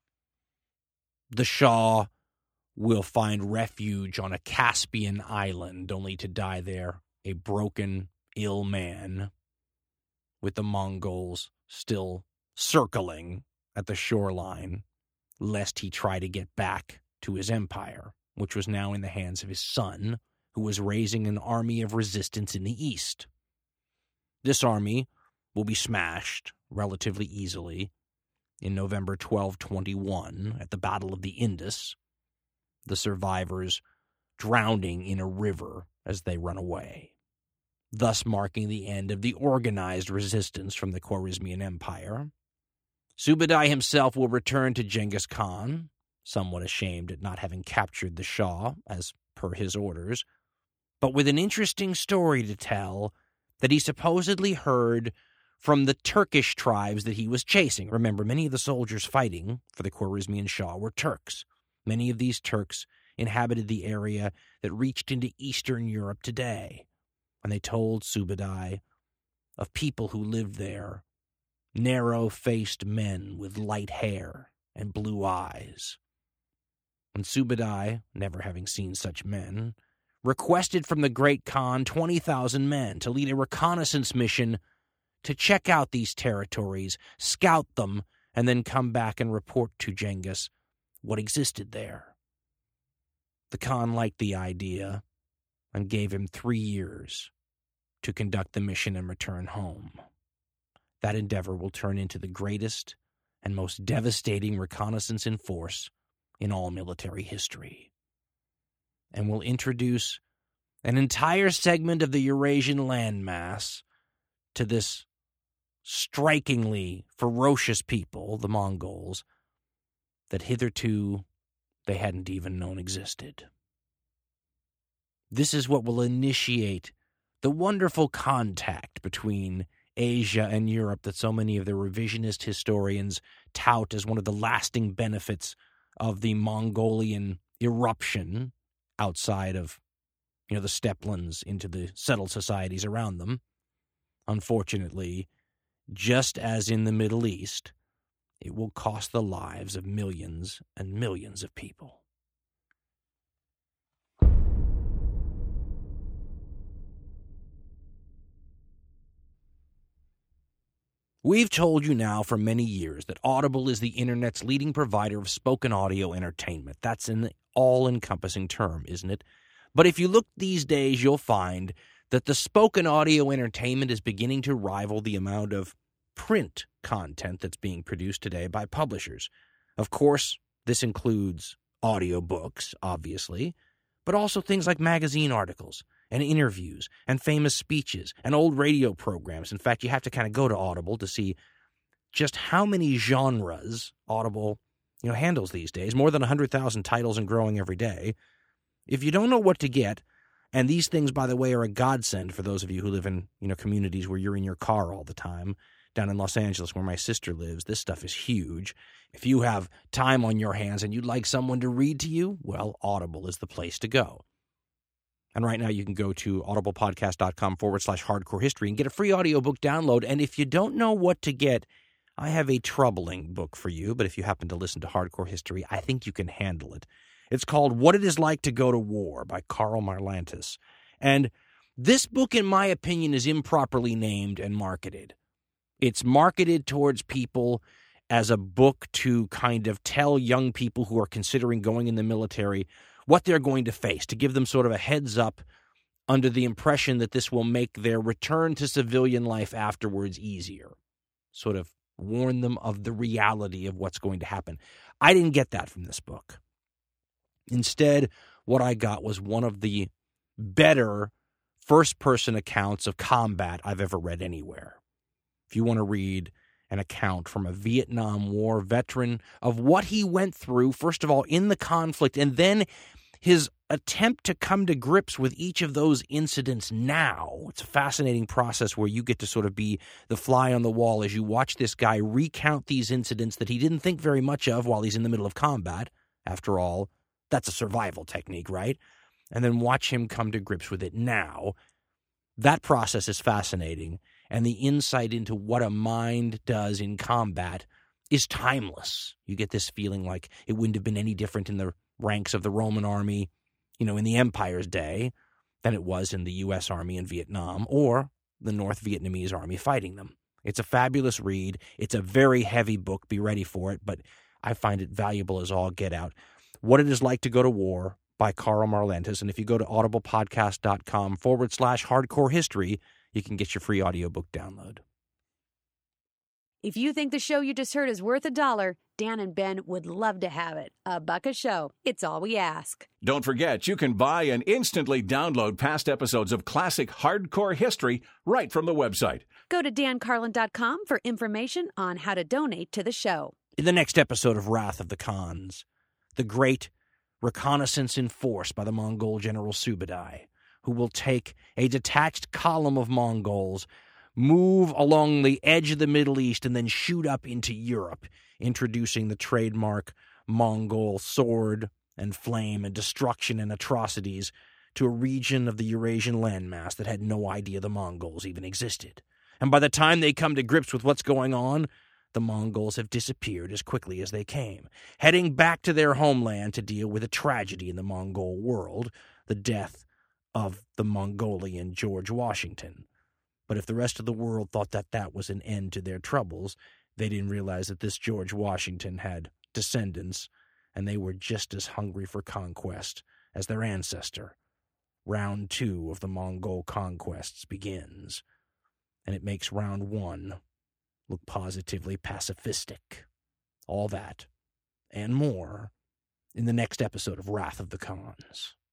Speaker 1: The Shah will find refuge on a Caspian island, only to die there a broken, ill man, with the Mongols still circling at the shoreline, lest he try to get back to his empire, which was now in the hands of his son, who was raising an army of resistance in the east. This army will be smashed relatively easily in November 1221 at the Battle of the Indus, the survivors drowning in a river as they run away, thus marking the end of the organized resistance from the Khwarezmian Empire. Subadai himself will return to Genghis Khan, somewhat ashamed at not having captured the Shah, as per his orders, but with an interesting story to tell that he supposedly heard from the Turkish tribes that he was chasing. Remember, many of the soldiers fighting for the Khwarezmian Shah were Turks. Many of these Turks inhabited the area that reached into Eastern Europe today, and they told Subadai of people who lived there, narrow-faced men with light hair and blue eyes. And Subadai, never having seen such men, requested from the Great Khan 20,000 men to lead a reconnaissance mission to check out these territories, scout them, and then come back and report to Genghis what existed there. The Khan liked the idea and gave him 3 years to conduct the mission and return home. That endeavor will turn into the greatest and most devastating reconnaissance in force in all military history, and will introduce an entire segment of the Eurasian landmass to this strikingly ferocious people, the Mongols, that hitherto they hadn't even known existed. This is what will initiate the wonderful contact between Asia and Europe that so many of the revisionist historians tout as one of the lasting benefits of the Mongolian eruption outside of, the steppelands into the settled societies around them. Unfortunately, just as in the Middle East, it will cost the lives of millions and millions of people. We've told you now for many years that Audible is the Internet's leading provider of spoken audio entertainment. That's an all-encompassing term, isn't it? But if you look these days, you'll find that the spoken audio entertainment is beginning to rival the amount of print content that's being produced today by publishers. Of course, this includes audiobooks, obviously, but also things like magazine articles and interviews and famous speeches and old radio programs. In fact, you have to kind of go to Audible to see just how many genres Audible handles these days, more than 100,000 titles and growing every day. If you don't know what to get, and these things, by the way, are a godsend for those of you who live in communities where you're in your car all the time. Down in Los Angeles, where my sister lives, this stuff is huge. If you have time on your hands and you'd like someone to read to you, well, Audible is the place to go. And right now you can go to audiblepodcast.com/hardcore history and get a free audiobook download. And if you don't know what to get, I have a troubling book for you, but if you happen to listen to Hardcore History, I think you can handle it. It's called What It Is Like to Go to War by Karl Marlantes. And this book, in my opinion, is improperly named and marketed. It's marketed towards people as a book to kind of tell young people who are considering going in the military what they're going to face, to give them sort of a heads up under the impression that this will make their return to civilian life afterwards easier. Sort of warn them of the reality of what's going to happen. I didn't get that from this book. Instead, what I got was one of the better first-person accounts of combat I've ever read anywhere. If you want to read an account from a Vietnam War veteran of what he went through, first of all, in the conflict, and then his attempt to come to grips with each of those incidents now. It's a fascinating process where you get to sort of be the fly on the wall as you watch this guy recount these incidents that he didn't think very much of while he's in the middle of combat. After all, that's a survival technique, right? And then watch him come to grips with it now. That process is fascinating, and the insight into what a mind does in combat is timeless. You get this feeling like it wouldn't have been any different in the ranks of the Roman army, in the Empire's day than it was in the U.S. Army in Vietnam or the North Vietnamese army fighting them. It's a fabulous read. It's a very heavy book. Be ready for it, but I find it valuable as all get out. What It Is Like to Go to War by Karl Marlantes. And if you go to audiblepodcast.com/hardcore history, you can get your free audiobook download.
Speaker 10: If you think the show you just heard is worth $1, Dan and Ben would love to have it. $1 a show. It's all we ask.
Speaker 3: Don't forget, you can buy and instantly download past episodes of classic hardcore history right from the website.
Speaker 10: Go to dancarlin.com for information on how to donate to the show.
Speaker 1: In the next episode of Wrath of the Khans, the great reconnaissance in force by the Mongol General Subadai, who will take a detached column of Mongols, move along the edge of the Middle East, and then shoot up into Europe, introducing the trademark Mongol sword and flame and destruction and atrocities to a region of the Eurasian landmass that had no idea the Mongols even existed. And by the time they come to grips with what's going on, the Mongols have disappeared as quickly as they came, heading back to their homeland to deal with a tragedy in the Mongol world, the death of the Mongolian George Washington. But if the rest of the world thought that that was an end to their troubles, they didn't realize that this George Washington had descendants, and they were just as hungry for conquest as their ancestor. Round 2 of the Mongol conquests begins, and it makes round 1 look positively pacifistic. All that and more in the next episode of Wrath of the Khans.